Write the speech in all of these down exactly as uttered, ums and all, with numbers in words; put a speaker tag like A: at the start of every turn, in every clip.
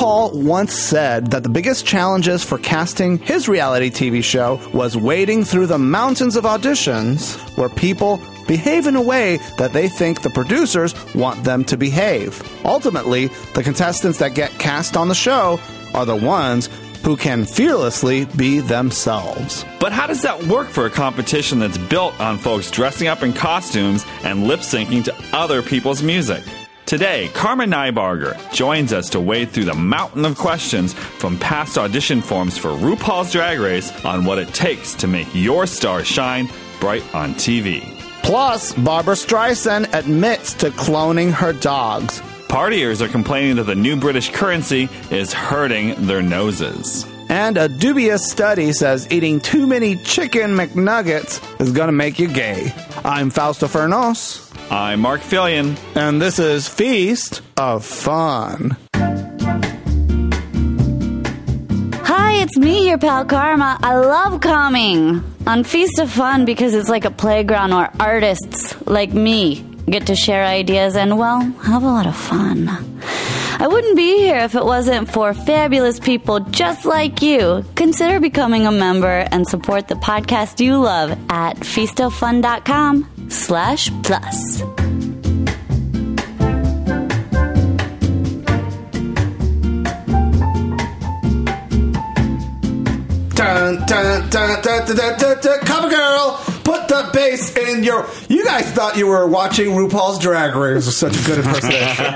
A: RuPaul once said that the biggest challenges for casting his reality T V show was wading through the mountains of auditions where people behave in a way that they think the producers want them to behave. Ultimately, the contestants that get cast on the show are the ones who can fearlessly be themselves.
B: But how does that work for a competition that's built on folks dressing up in costumes and lip-syncing to other people's music? Today, Karma Nybarger joins us to wade through the mountain of questions from past audition forms for RuPaul's Drag Race on what it takes to make your star shine bright on T V.
A: Plus, Barbra Streisand admits to cloning her dogs.
B: Partiers are complaining that the new British currency is hurting their noses.
A: And a dubious study says eating too many chicken McNuggets is going to make you gay. I'm Fausto Fernos.
B: I'm Mark Fillion.
A: And this is Feast of Fun.
C: Hi, it's me, your pal Karma. I love coming on Feast of Fun because it's like a playground where artists like me get to share ideas and, well, have a lot of fun. I wouldn't be here if it wasn't for fabulous people just like you. Consider becoming a member and support the podcast you love at feastoffun.com slash plus.
A: Dun, dun, dun, dun, dun, dun, dun, dun. Cover girl, put the bass in your... You guys thought you were watching RuPaul's Drag Race. It was such a good impersonation.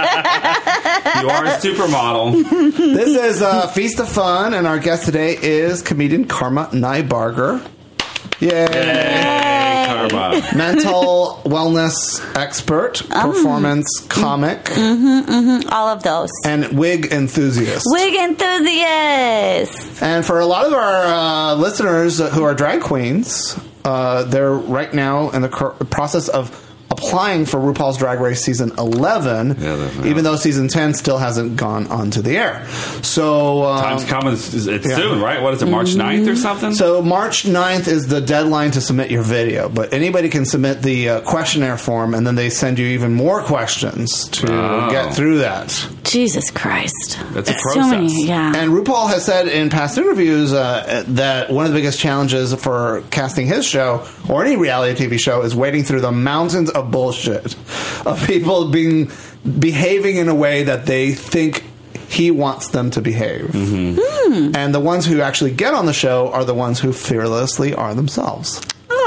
B: You are a supermodel.
A: This is uh, Feast of Fun, and our guest today is comedian Karma Nybarger. Yay!
B: Yay, Karma.
A: Mental wellness expert,
C: Um.
A: performance comic,
C: Mm-hmm, mm-hmm. All of those.
A: and wig enthusiast.
C: Wig enthusiast.
A: And for a lot of our uh, listeners who are drag queens, uh, they're right now in the cur- process of applying for RuPaul's Drag Race season eleven,
B: Yeah, yeah.
A: even though season ten still hasn't gone onto the air. So um,
B: Time's coming. It's, it's
A: yeah.
B: soon, right? What is it, March ninth or something?
A: So March ninth is the deadline to submit your video, but anybody can submit the uh, questionnaire form, and then they send you even more questions to
B: Oh.
A: get through that.
C: Jesus Christ.
B: That's a
C: It's
B: process.
C: too many, yeah.
A: And RuPaul has said in past interviews uh, that one of the biggest challenges for casting his show, or any reality T V show, is wading through the mountains of bullshit of people being behaving in a way that they think he wants them to behave.
C: Hmm.
A: And the ones who actually get on the show are the ones who fearlessly are themselves.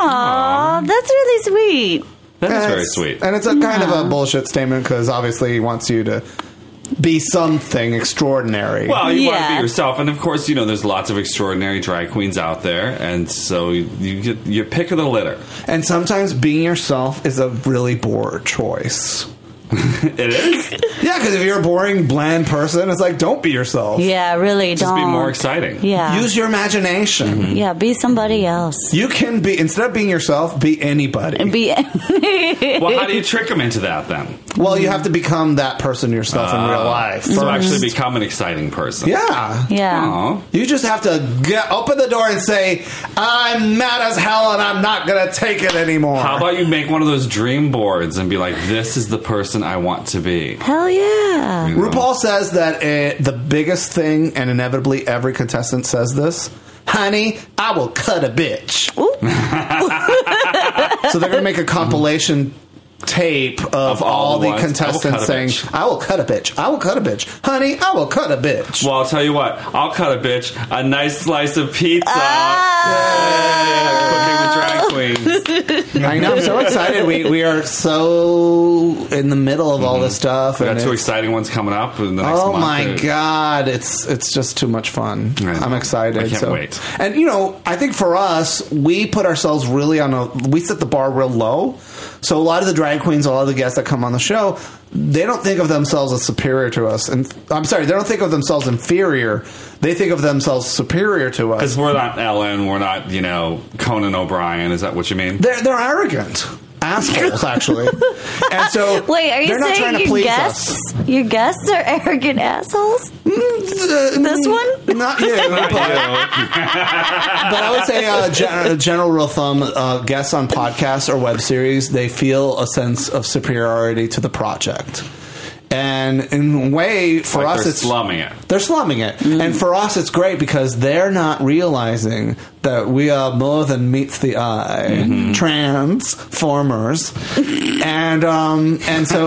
C: Aw, that's really sweet.
B: That is
A: And
B: very
A: it's-
B: sweet.
A: And it's a kind of a bullshit statement because obviously he wants you to be something extraordinary.
B: Well, you want to
C: Yeah.
B: be yourself, and of course, you know there's lots of extraordinary drag queens out there, and so you, you get your pick of the litter.
A: And sometimes being yourself is a really bored choice.
B: It is.
A: Yeah, because if you're a boring, bland person, it's like, don't be yourself.
C: Yeah, really,
B: Just
C: don't.
B: be more exciting.
C: Yeah.
A: Use your imagination.
C: Yeah, be somebody else.
A: You can be, instead of being yourself, be anybody.
C: And be...
B: Well, how do you trick them into that then?
A: well, you have to become that person yourself in real life.
B: So
A: first.
B: actually become an exciting person.
A: Yeah.
C: yeah.
B: Aw.
A: You just have to get open the door and say, I'm mad as hell and I'm not going to take it anymore.
B: How about you make one of those dream boards and be like, this is the person I want to be.
C: Hell yeah.
A: RuPaul says that uh, the biggest thing, and inevitably every contestant says this, honey, I will cut a bitch. So they're going to make a compilation tape of,
B: Of all
A: all
B: the
A: the
B: ones. I will
A: contestants
B: cut a
A: saying,
B: bitch.
A: I will cut a bitch. I will cut a bitch. Honey, I will cut a bitch.
B: Well, I'll tell you what. I'll cut a bitch a nice slice of pizza.
C: Ah.
B: Yay, cooking with drag queens.
A: I know, I'm so excited. We we are so in the middle of all this stuff.
B: We got
A: and
B: two
A: it's-
B: exciting ones coming up in the next
A: Oh
B: month.
A: my
B: They're-
A: god, it's it's just too much fun.
B: I know.
A: I'm excited.
B: I can't
A: so.
B: wait.
A: And you know, I think for us, we put ourselves really on a we set the bar real low. So a lot of the drag queens, a lot of the guests that come on the show, they don't think of themselves as superior to us. And I'm sorry, they don't think of themselves inferior. They think of themselves superior to us.
B: Because we're not Ellen, we're not, you know, Conan O'Brien. Is that what you mean?
A: They're they're arrogant. Assholes, actually. And so
C: Wait, are you
A: they're not
C: saying
A: trying to
C: your
A: please
C: guests,
A: us.
C: your guests are arrogant assholes? This one?
A: Not you. but, but I would say, uh, gen- general rule of thumb, uh, guests on podcasts or web series, they feel a sense of superiority to the project. And in a way, for
B: Like
A: us,
B: they're
A: it's
B: slumming it.
A: They're slumming it.
C: Mm.
A: And for us, it's great because they're not realizing that we are more than meets the eye.
B: Mm-hmm.
A: Transformers. and, um, and so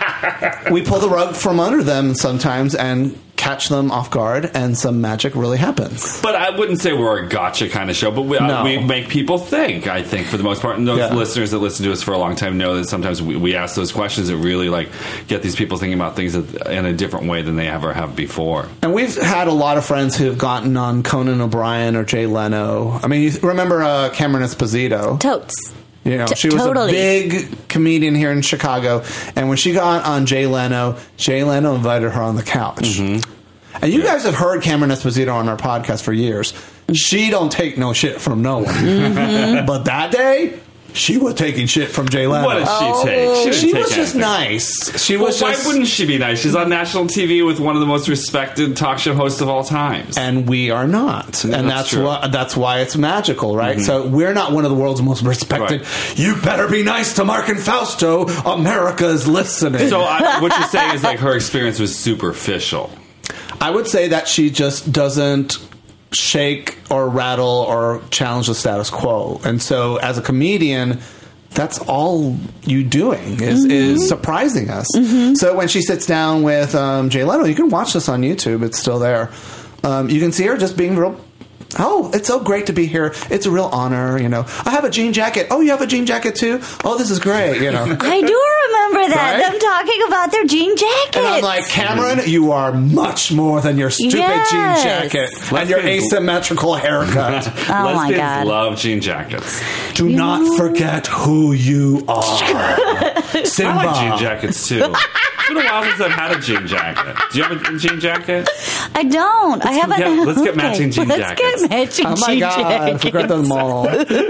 A: we pull the rug from under them sometimes and catch them off guard, and some magic really happens.
B: But I wouldn't say we're a gotcha kind of show, but we,
A: No.
B: uh, we make people think, I think, for the most part. And those
A: Yeah.
B: listeners that listen to us for a long time know that sometimes we, we ask those questions that really like get these people thinking about things in a different way than they ever have before.
A: And we've had a lot of friends who've gotten on Conan O'Brien or Jay Leno. I mean, you remember uh, Cameron Esposito?
C: Totes.
A: You know,
C: T-
A: she was
C: totally.
A: a big comedian here in Chicago, and when she got on Jay Leno, Jay Leno invited her on the couch.
B: Mm-hmm.
A: And you guys have heard Cameron Esposito on our podcast for years. She don't take no shit from no one.
C: Mm-hmm.
A: But that day, she was taking shit from Jay Leno.
B: What did she
C: Oh.
B: take? She, didn't
A: She
B: take
A: was just
B: anything.
A: nice. She
B: Well,
A: was
B: why
A: just,
B: wouldn't she be nice? She's on national T V with one of the most respected talk show hosts of all times.
A: and we are not,
B: Yeah,
A: and
B: that's
A: that's
B: true.
A: why that's why it's magical, right? So we're not one of the world's most respected.
B: Right.
A: You better be nice to Mark and Fausto. America is listening.
B: So I, what you're saying is like her experience was superficial.
A: I would say that she just doesn't shake or rattle or challenge the status quo. And so as a comedian, that's all you doing is,
C: Mm-hmm.
A: is surprising us. So when she sits down with um, Jay Leno, you can watch this on YouTube. It's still there. Um, you can see her just being real. Oh, it's so great to be here. It's a real honor, you know. I have a jean jacket. Oh, you have a jean jacket too? Oh, this is great, you know.
C: I do remember that.
A: Right?
C: Them talking about their jean jackets.
A: And I'm like, Cameron, you are much more than your stupid
C: Yes.
A: jean jacket and your
B: Lesbians-
A: asymmetrical haircut.
C: Oh, my
B: Lesbians
C: God.
B: love jean jackets.
A: Do not forget who you are. Simba.
B: I like jean jackets too. It's been a while since I've had a jean jacket. Do you have a jean jacket?
C: I don't. I haven't.
B: get- let's get
C: okay.
B: matching jean
C: let's
B: jackets.
C: Get matching
A: Oh my
C: jean
A: god, I
C: jackets.
A: forgot them all.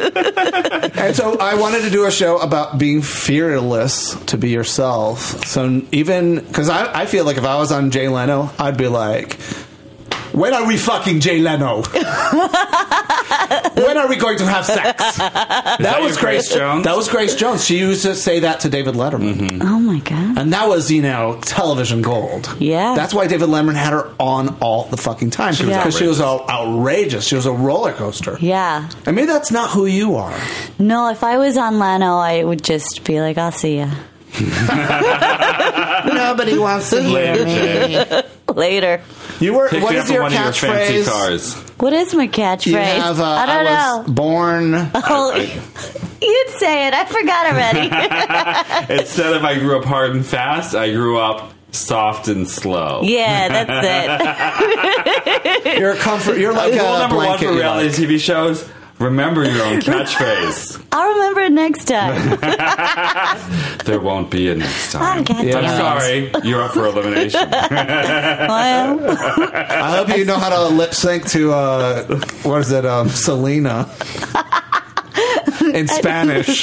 A: And so I wanted to do a show about being fearless to be yourself. So even, because I, I feel like if I was on Jay Leno, I'd be like, when are we fucking Jay Leno? When are we going to have sex? That,
B: that
A: was
B: your
A: Grace
B: Grace Jones?
A: That was Grace Jones. She used to say that to David Letterman.
C: Oh my god.
A: And that was, you know, television gold.
C: Yeah.
A: That's why David Letterman had her on all the fucking time.
C: was
A: Because she was all outrageous. She was a roller coaster.
C: Yeah.
A: I mean, that's not who you are.
C: No, if I was on Leno, I would just be like, I'll see ya.
A: Nobody wants to
B: Later, Jay.
C: Later.
A: You were.
B: Pick
A: What
B: me
A: is
B: up in
A: your
B: one of your fancy
A: catchphrase?
B: cars.
C: What is my catchphrase?
A: You have. Uh,
C: I don't
A: was
C: know.
A: born.
C: Oh, you'd say it. I forgot already.
B: Instead of I grew up hard and fast, I grew up soft and slow.
C: Yeah, that's it.
A: You're a comfort. You're like
B: Rule
A: a
B: number one
A: blanket
B: for
A: you
B: reality
A: like.
B: T V shows: remember your own catchphrase.
C: I'll remember it next time.
B: There won't be a next
C: Oh,
B: time.
C: God
A: Yeah.
C: damn
B: I'm
C: it.
B: sorry, you're up for elimination.
C: Well,
A: I hope you know how to lip sync to uh, what is it, um, Selena in Spanish.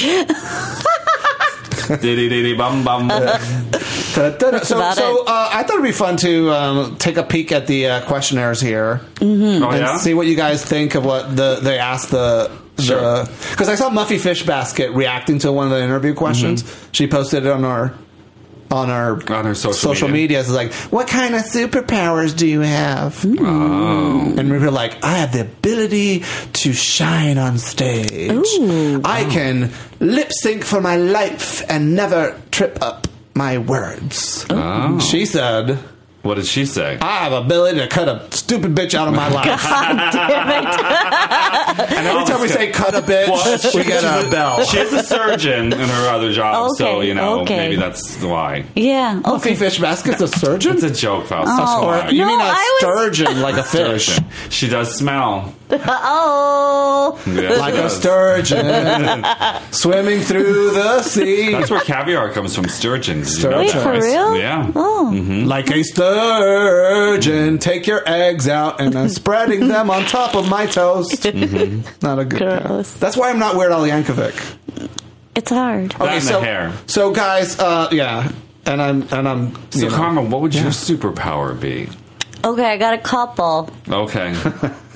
B: Diddy diddy bum bum.
A: Da-da-da. So,
C: about
A: so uh, I thought it'd be fun to um, take a peek at the uh, questionnaires here
B: Oh
A: and
B: yeah.
A: see what you guys think of what the they asked the.
B: Sure.
A: Because I saw Muffy Fish Basket reacting to one of the interview questions. She posted it on our on our
B: On her social media.
A: media. It's like, what kind of superpowers do you have?
B: Oh.
A: And we were like, I have the ability to shine on stage.
C: Ooh.
A: I can lip sync for my life and never trip up my words.
B: Oh.
A: She said,
B: What did she say?
A: I have ability to cut a stupid bitch out of my life.
C: God damn it.
A: And every time we say cut a bitch,
B: Well,
A: we get a bell.
B: She's a surgeon in her other job, so
C: Okay,
B: you know
C: okay.
B: maybe that's why.
C: Yeah.
A: Muffy
C: Okay.
A: Fish Basket's a surgeon?
B: It's a joke, Faust.
C: Oh.
B: That's
A: Or
B: why.
A: you
C: No,
A: mean a
C: I was-
A: sturgeon, like a fish.
B: Surgeon. She does smell.
C: Oh.
B: Yes,
A: Like
B: she
A: a
B: does.
A: sturgeon swimming through the sea.
B: That's where caviar comes from. Sturgeon. Did you know
C: Wait,
B: that?
C: for real?
B: Yeah.
C: Oh.
A: Like a sturgeon, take your eggs out and I'm spreading them on top of my toast. Not a good
C: Gross.
A: That's why I'm not Weird Al Yankovic.
C: It's hard.
B: That and the
A: so
B: hair.
A: so guys, uh, yeah, and I'm and I'm.
B: So,
A: you know,
B: Karma, what would
A: Yeah.
B: your superpower be?
C: Okay, I got a couple.
B: Okay.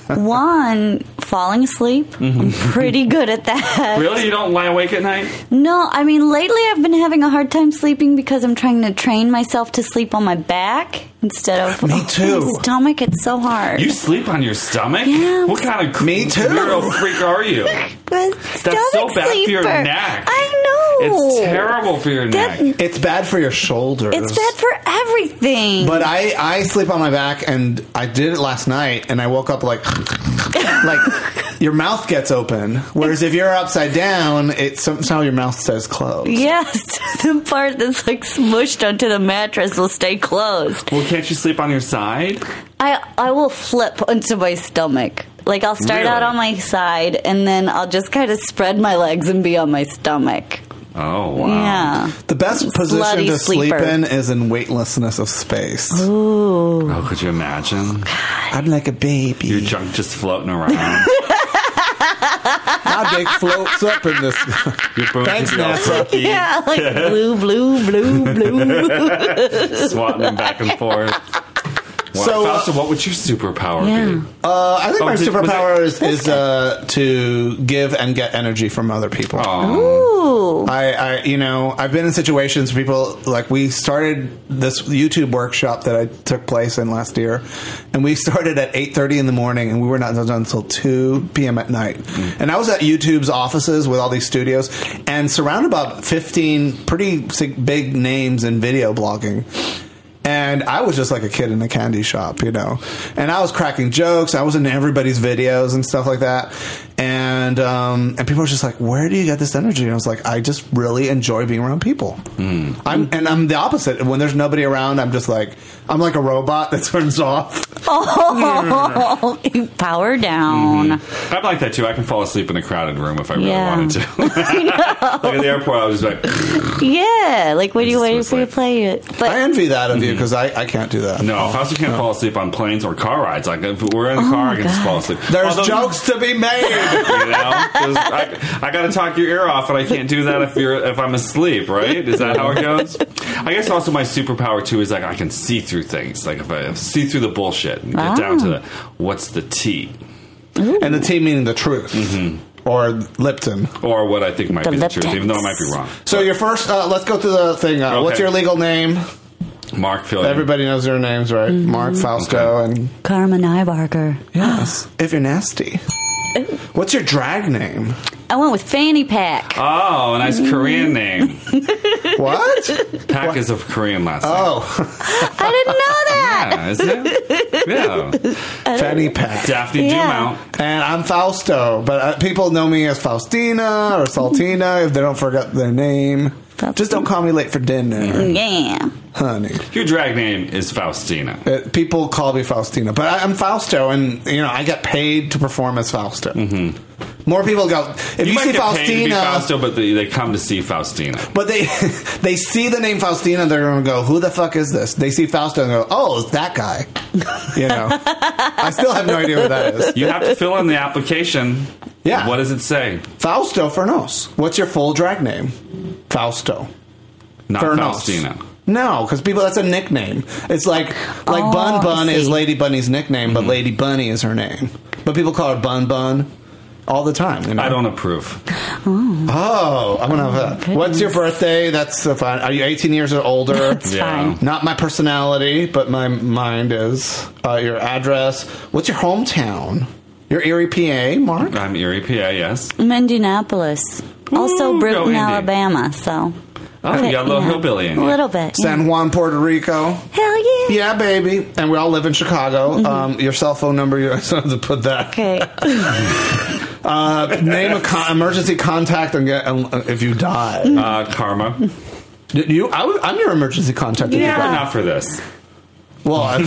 C: One, falling asleep. I'm pretty good at that.
B: Really? You don't lie awake at night?
C: No, I mean, lately I've been having a hard time sleeping because I'm trying to train myself to sleep on my back instead of
A: Me too.
C: my stomach. It's so hard.
B: You sleep on your stomach?
C: Yeah.
B: What kind of
A: Me too.
B: weirdo freak are you?
C: That's
B: so bad for your neck.
C: I know.
B: It's terrible for your
C: That-
B: neck.
A: It's bad for your shoulders.
C: It's bad for everything.
A: But I, I sleep on my back, and I did it last night, and I woke up like, like your mouth gets open. Whereas if you're upside down, it somehow your mouth stays closed.
C: Yes, the part that's like smushed onto the mattress will stay closed.
B: Well, can't you sleep on your side?
C: I I will flip onto my stomach. Like I'll start
B: Really?
C: out on my side, and then I'll just kind of spread my legs and be on my stomach.
B: Oh, wow.
C: Yeah.
A: The best position
C: Slutty
A: to
C: sleeper.
A: sleep in is in weightlessness of space.
C: Ooh.
B: Oh, could you imagine?
A: I'm like a baby.
B: Your junk just floating around.
A: My dick floats up in this.
B: Your bones
A: Thanks,
B: be all
A: NASA.
B: funky,
C: Yeah, like blue, blue, blue, blue.
B: swatting them back and forth. Wow.
A: So, uh,
B: Fausto, what would your superpower
C: Yeah.
B: be?
A: Uh, I think
B: Oh,
A: my
B: did- was
A: superpower
B: it-
A: is, is uh, to give and get energy from other people.
B: Oh.
C: Ooh.
A: I, I, you know, I've been in situations where people, like, we started this YouTube workshop that I took place in last year, and we started at eight thirty in the morning, and we were not done until two p.m. at night.
B: Mm.
A: And I was at YouTube's offices with all these studios, and surrounded about fifteen pretty sig- big names in video blogging. And I was just like a kid in a candy shop, you know. And I was cracking jokes. I was in everybody's videos and stuff like that. And um, and people were just like, "Where do you get this energy?" And I was like, "I just really enjoy being around people." Mm. I'm and I'm the opposite. When there's nobody around, I'm just like I'm like a robot that turns off.
C: Oh, you power down.
B: Mm-hmm. I'm like that too. I can fall asleep in a crowded room if I really
C: Yeah.
B: wanted to. Like at the airport, I was just like,
C: Yeah, like when you
B: It's
C: waiting
B: just
C: for your
B: like-
C: play. But
A: I envy that of you because I, I can't do that.
B: no, Fausto can't fall asleep on planes or car rides. Like if we're in the
C: Oh
B: car,
C: my
B: I can just
C: God.
B: fall asleep.
A: There's
B: Although,
A: jokes to be made.
B: You know, 'Cause I, I got to talk your ear off, and I can't do that if you're if I'm asleep. Right? Is that how it goes? I guess also my superpower too is like I can see through things. Like if I see through the bullshit and get
C: Wow.
B: down to the what's the tea
A: And the T meaning the truth.
B: Mm-hmm.
A: Or Lipton.
B: or what I think might
C: The
B: be the truth,
C: Liptons.
B: even though I might be wrong.
A: So your first, uh, let's go through the thing. Uh,
B: Okay.
A: What's your legal name?
B: Mark Fillion.
A: Everybody knows their names, right? Mark, Fausto, and
C: Carmen Nybarger.
A: yes. If you're nasty. What's your drag name?
C: I went with Fanny Pack.
B: Oh, a nice Korean name.
A: What?
B: Pack is a Korean last name.
A: Oh,
C: I didn't know that.
B: Yeah, is it? Yeah.
A: Fanny Pack.
B: Daphne
C: Yeah.
B: Dumount.
A: And I'm Fausto, but uh, people know me as Faustina or Saltina if they don't forget their name. Just don't call me late for dinner,
C: Yeah.
A: honey.
B: Your drag name is Faustina.
A: Uh, people call me Faustina, but I, I'm Fausto, and you know I get paid to perform as Fausto. Mm-hmm. More people go if you,
B: You, might
A: see
B: get paid to be
A: Faustina,
B: Fausto, but they, they come to see Faustina.
A: but they they see the name Faustina, they're going to go, "Who the fuck is this?" They see Fausto and go, "Oh, it's that guy." You know, I still have no idea who that is.
B: You have to fill in the application.
A: Yeah.
B: What does it say?
A: Fausto Fernos. What's your full drag name? Fausto.
B: Not
A: Fernos.
B: Faustina.
A: No, because people, that's a nickname. It's like, like
C: Oh,
A: Bun Bun
C: I
A: is
C: see.
A: Lady Bunny's nickname, but Lady Bunny is her name. But people call her Bun Bun all the time. You know?
B: I don't approve.
A: Oh, I'm going to have that. What's your birthday? That's uh, fine. Are you eighteen years or older?
C: It's
B: Yeah.
C: fine.
A: Not my personality, but my mind is. Uh, your address. What's your hometown? You're Erie, P A, Mark?
B: I'm Erie, P A, yes.
C: I'm Indianapolis. Also
B: Ooh, go
C: Brooklyn,
B: Indy.
C: Alabama. So.
B: Oh, you got a little
C: Yeah.
B: hillbilly in
C: A
B: you.
C: little bit.
A: San
C: Yeah.
A: Juan, Puerto Rico.
C: Hell yeah.
A: Yeah, baby. And we all live in Chicago.
C: Mm-hmm.
A: Um, your cell phone number, you I still have to put that.
C: Okay.
A: Uh, name a con- emergency contact and get um, if you die.
B: Uh, Karma.
A: Did you? I was, I'm your emergency contact. if you
B: Yeah,
A: die.
B: but not for this.
A: Well, I'm,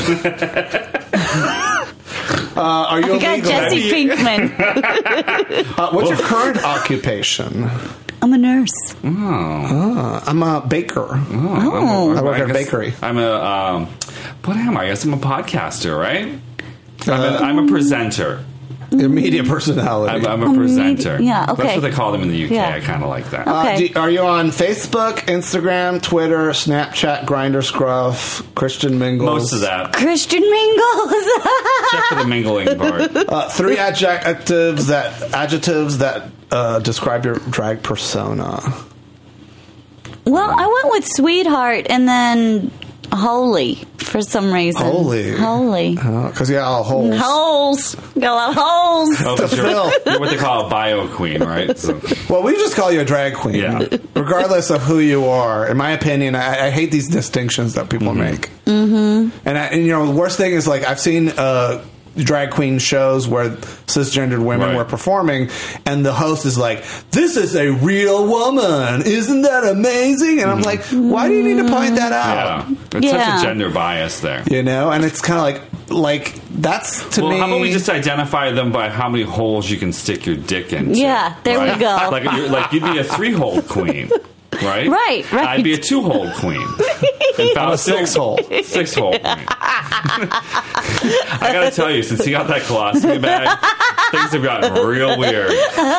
A: uh, are you
C: I got
A: illegal?
C: Jesse Pinkman.
A: Uh, what's your current occupation?
C: I'm a nurse.
A: Uh, I'm a baker.
C: Oh.
A: I work at a
B: guess
A: bakery.
B: I'm a, um, what am I? I guess I'm a podcaster, right? I'm, a,
A: Uh,
B: I'm a presenter.
A: Your media personality.
B: I'm, I'm a presenter.
C: media- yeah, okay.
B: That's what they call them in the U K.
C: Yeah.
B: I kind of like that.
A: Uh,
C: Okay.
A: do, are you on Facebook, Instagram, Twitter, Snapchat, Grindr, Scruff, Christian Mingles?
B: Most of that.
C: Christian Mingles.
B: Except for the mingling part.
A: Uh, three adjectives that adjectives that uh, describe your drag persona.
C: Well, I went with sweetheart and then holy for some reason.
A: Holy.
C: Holy.
A: Because you got all holes.
C: Holes. Got a lot of holes.
B: Oh, 'cause you're,
A: Phil.
B: you're what they call a bio queen, right? So,
A: Well, we just call you a drag queen.
B: Yeah.
A: Regardless of who you are. In my opinion, I, I hate these distinctions that people make. Mm-hmm. And, I, and, you know, the worst thing is, like, I've seen uh, drag queen shows where cisgendered women
B: Right.
A: were performing, and the host is like, this is a real woman. Isn't that amazing? And I'm like, why do you need to point that out?
B: yeah. It's
C: Yeah.
B: such a gender bias there.
A: You know? And it's kind of like, like, that's to
B: Well,
A: me.
B: how about we just identify them by how many holes you can stick your dick into?
C: Yeah, there we
B: right?
C: go.
B: Like, you're, like you'd be a three-hole queen, right?
C: Right, right.
B: I'd be a two-hole queen. In
A: I'm a
B: fact,
A: six-hole.
B: Six-hole queen. I gotta tell you, since you got that colostomy bag, things have gotten real weird.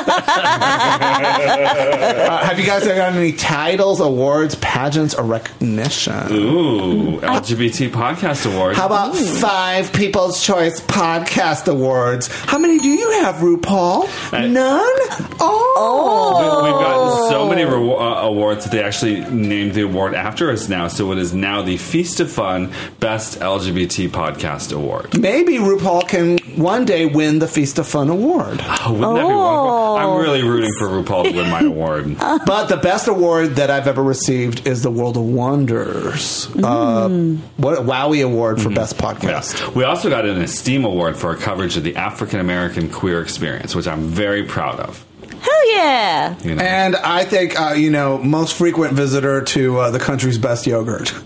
A: Uh, have you guys gotten any titles, awards, pageants, or recognition?
B: Ooh, L G B T Podcast Award.
A: How about five People's Choice Podcast Awards? How many do you have, RuPaul?
B: Uh,
A: None? Oh.
B: We- We've gotten so many re- uh, awards that they actually named the award after us now. So it is now the Feast of Fun Best L G B T Podcast Award.
A: Maybe RuPaul can one day win the Feast of Fun Award.
B: Oh, wouldn't that be wonderful? I'm really rooting for RuPaul to win my award.
A: But the best award that I've ever received is the World of Wonders. Uh, what Wowie Award for Best Podcast.
B: Yeah. We also got an Esteem Award for our coverage of the African American queer experience, which I'm very proud of.
C: Hell yeah.
B: You know?
A: And I think, uh, you know, most frequent visitor to uh, the country's best yogurt. Is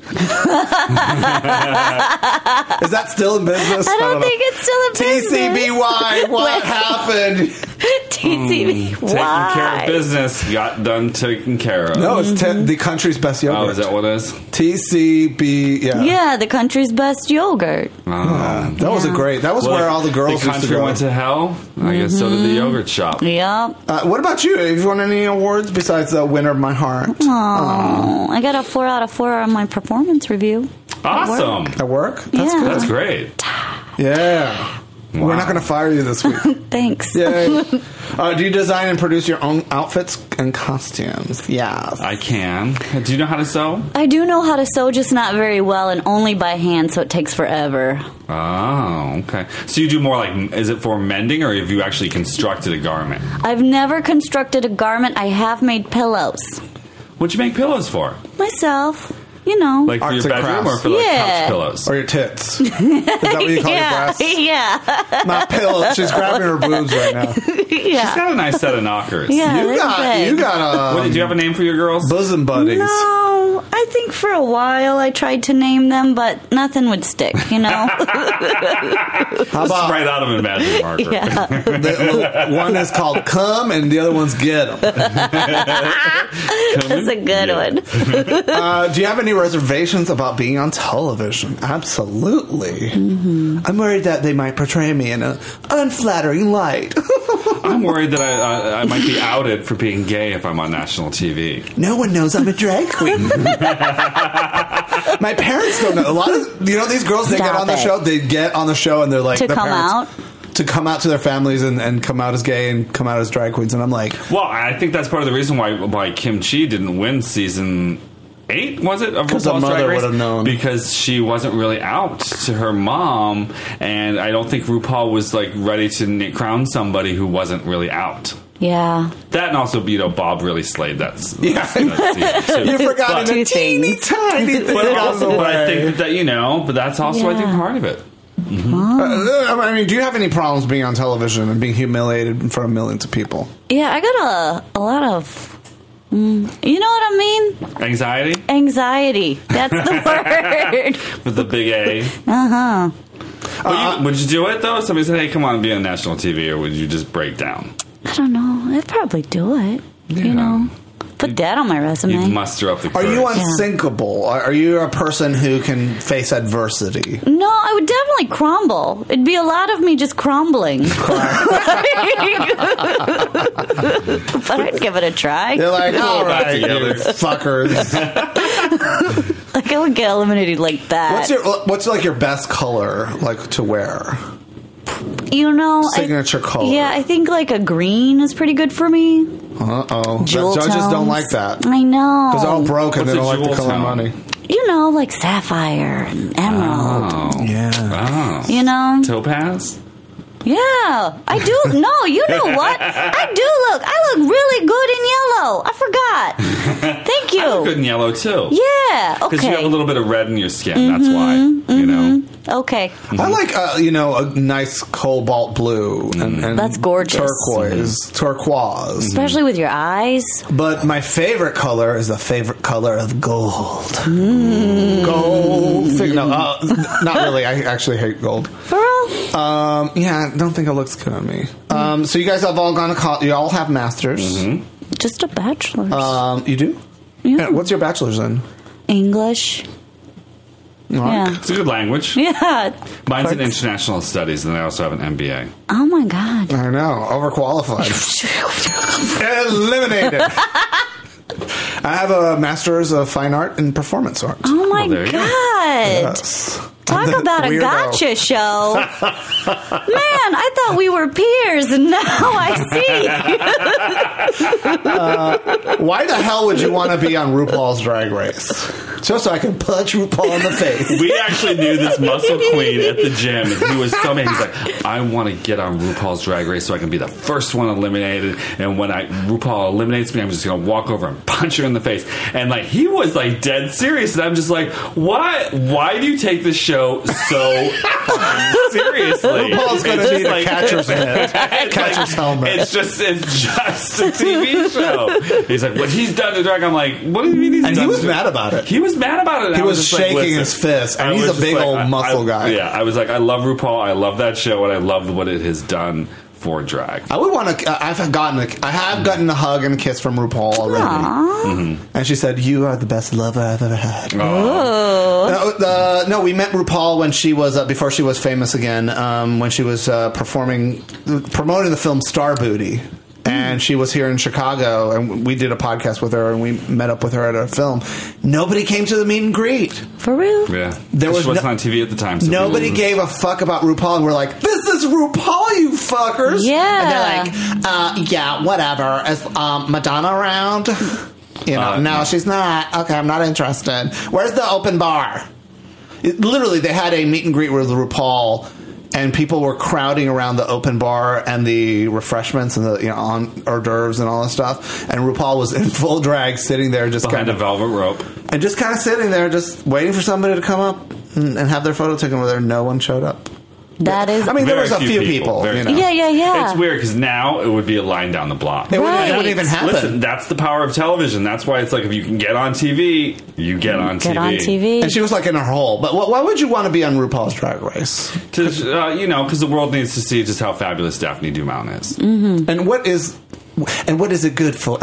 A: that still in business?
C: I don't think it's still a
A: T
C: business.
A: C B Y, what happened?
C: T C B.
B: Taking care of business got done taken care of.
A: No, it's te- the country's best yogurt.
B: Oh, is that what it is?
A: T C B, yeah.
C: Yeah, the country's best yogurt.
A: Uh, that was a great. That was
B: Well,
A: where all the girls
B: The
A: used to
B: country
A: go.
B: went to hell. I guess so did the yogurt shop.
C: Yep.
A: Uh, what about you? Have you won any awards besides the winner of my heart?
C: Oh, I got a four out of four on my performance review.
B: Awesome.
A: At work? That's
C: Yeah.
A: good.
B: That's great.
A: Yeah. We're
B: Wow.
A: not going to fire you this week.
C: Thanks.
A: Yay. Uh, do you design and produce your own outfits and costumes? Yes.
B: I can. Do you know how to sew?
C: I do know how to sew, just not very well, and only by hand, so it takes forever.
B: Oh, okay. So you do more like, is it for mending or have you actually constructed a garment?
C: I've never constructed a garment. I have made pillows.
B: What'd you make pillows for?
C: Myself. You know.
B: Like for
A: Arts
B: your
A: and
B: bedroom
A: crafts.
B: or for like
C: Yeah.
B: couch pillows?
A: Or your tits. Is that what you call your
C: yeah.
A: breasts?
C: Yeah.
A: Not pillows. She's grabbing her boobs right now.
C: yeah.
B: She's got a nice set of knockers.
C: Yeah.
A: You
C: they're
A: got,
C: big.
A: you got
B: What,
A: um,
B: do you have a name for your girls?
A: bosom buddies.
C: No, I think for a while I tried to name them, but nothing would stick, you know?
A: How about
B: Right out of a magic marker.
C: yeah.
A: the, one is called Come and the other one's Get 'em.
C: That's a good one.
A: Uh, do you have any reservations about being on television? Absolutely. Mm-hmm. I'm worried that they might portray me in an unflattering light.
B: I'm worried that I, I, I might be outed for being gay if I'm on national T V.
A: No one knows I'm a drag queen. My parents don't know. A lot of, you know, these girls, they
C: Stop
A: get on the
C: it.
A: show, they get on the show and they're like,
C: To
A: their
C: come
A: parents,
C: out?
A: To come out to their families and, and come out as gay and come out as drag queens. And I'm like,
B: Well, I think that's part of the reason why why Kim Chi didn't win season eight, was it? Of
A: 'Cause the
B: RuPaul's
A: mother
B: Drag Race?
A: would've known.
B: Because she wasn't really out to her mom, and I don't think RuPaul was like ready to n- crown somebody who wasn't really out.
C: Yeah.
B: That and also, you know, Bob really slayed that. s-
A: Yeah.
B: that season too.
A: you forgot
C: Two
A: a teeny
C: things.
A: tiny thing.
B: But
A: on
B: also,
A: the
B: but I
A: way.
B: think that you know, but that's also I think
C: Yeah.
B: part of it.
A: Uh, I mean, do you have any problems being on television and being humiliated in front of millions of people?
C: Yeah, I got a, a lot of, mm, you know what I mean?
B: Anxiety
C: Anxiety. That's the word.
B: with the big A.
C: Uh-huh.
B: Would you, would you do it though? Somebody said, "Hey, come on, be on national T V," or would you just break down?
C: I don't know. I'd probably do it.
B: Yeah.
C: You know? Put that on my resume.
B: You muster up the
A: Are
B: courage.
A: you unsinkable? Are you a person who can face adversity?
C: No, I would definitely crumble. It'd be a lot of me just crumbling. But I'd give it a try.
A: You're like, all
B: back
A: right, you
B: together.
A: fuckers.
C: Like, I would get eliminated like that.
A: What's your What's like your best color like to wear?
C: you know,
A: Signature
C: I,
A: color.
C: Yeah, I think like a green is pretty good for me.
A: Uh oh.
C: Jewel
A: Judges
C: tones.
A: don't like that.
C: I know.
A: Because they're all broke and
B: What's
A: they
B: a
A: don't like the
B: jewel
A: color
B: tone?
A: money.
C: You know, like sapphire and emerald.
B: Oh.
A: Yeah.
B: Oh.
C: You know?
B: Topaz?
C: Yeah, I do. No, you know what? I do look. I look really good in yellow. I forgot. Thank you.
B: I look good in yellow, too.
C: Yeah, okay.
B: Because you have a little bit of red in your skin. That's why. You know?
C: Okay.
A: I like, uh, you know, a nice cobalt blue. And, and
C: That's gorgeous.
A: Turquoise. Turquoise.
C: Especially with your eyes.
A: But my favorite color is the favorite color of gold. Gold. Fig- no, uh, not really. I actually hate gold.
C: For real?
A: Um, yeah, I don't think it looks good on me. Um, so you guys have all gone to college. You all have masters.
C: Just a bachelor's.
A: Um, you do?
C: Yeah.
A: What's your bachelor's in?
C: English.
A: Mark?
C: Yeah.
B: It's a good language.
C: Yeah.
B: Mine's in
C: Works.
B: international studies, and then I also have an M B A.
C: Oh my God.
A: I know. Overqualified. Eliminated. I have a master's of fine art and performance art.
C: Oh my
B: Well, there you go.
C: God.
A: Yes.
C: Talk
A: I'm the
C: about a
A: weirdo.
C: gotcha show. Man, I thought we were peers, and now I see.
A: Why the hell would you want to be on RuPaul's Drag Race? Just so I can punch RuPaul in the face.
B: We actually knew this muscle queen at the gym, and he was so mad. He's like, I want to get on RuPaul's Drag Race so I can be the first one eliminated. And when I RuPaul eliminates me, I'm just going to walk over and punch her in the face. And like he was like dead serious, and I'm just like, why? Why do you take this show so fucking seriously?
A: RuPaul's going
B: It's
A: to need
B: just
A: a
B: like-
A: catcher's mitt,
B: It's
A: catcher's
B: like-
A: helmet.
B: It's just it's just a T V show. He's like, what he's done to drag. I'm like, what do you mean he's
A: And
B: done
A: he was
B: to
A: mad about it.
B: He was mad about it. and
A: He
B: I
A: was
B: just like,
A: shaking
B: listen.
A: his fist, and
B: I
A: he's
B: was
A: a
B: just
A: big
B: like,
A: old
B: I-
A: muscle
B: I-
A: guy.
B: Yeah, I was like, I love RuPaul. I love that show, and I love what it has done for drag.
A: I would want to. I've gotten. A, I have gotten a hug and a kiss from RuPaul already,
C: Aw.
A: and she said, "You are the best lover I've ever had."
B: Oh.
A: No, uh, no, we met RuPaul when she was uh, before she was famous again. Um, when she was uh, performing, promoting the film Star Booty. And she was here in Chicago, and we did a podcast with her, and we met up with her at a film. Nobody came to the meet and greet.
C: For real?
B: Yeah,
A: There was
B: she wasn't
A: no-
B: on T V at the time. So
A: Nobody
B: we-
A: gave a fuck about RuPaul, and we're like, "This is RuPaul, you fuckers!"
C: Yeah.
A: and they're like, uh, "Yeah, whatever." Is um, Madonna around? You know,
B: Uh,
A: no,
B: no.
A: she's not. Okay, I'm not interested. Where's the open bar? It, literally, they had a meet and greet with RuPaul. And people were crowding around the open bar and the refreshments and the you know on hors d'oeuvres and all that stuff. And RuPaul was in full drag, sitting there, just
B: behind
A: kind
B: a
A: of
B: velvet rope.
A: and just kind of sitting there, just waiting for somebody to come up and, and have their photo taken with her. No one showed up.
C: That is.
A: I mean, there
B: Very
A: was a
B: few
A: few
B: people,
A: people.
B: very
A: you
B: few.
A: know.
C: yeah, yeah, yeah.
B: It's weird because now it would be a line down the block.
A: It, wouldn't, it
C: Right.
A: wouldn't even happen.
B: Listen, that's the power of television. That's why it's like if you can get on T V, you get on T V.
C: Get on T V.
A: And she was like in her hole. But wh- why would you want to be on RuPaul's Drag Race?
B: To, uh, you know, because the world needs to see just how fabulous Daphne Dumont is.
A: And what is and what is it good for?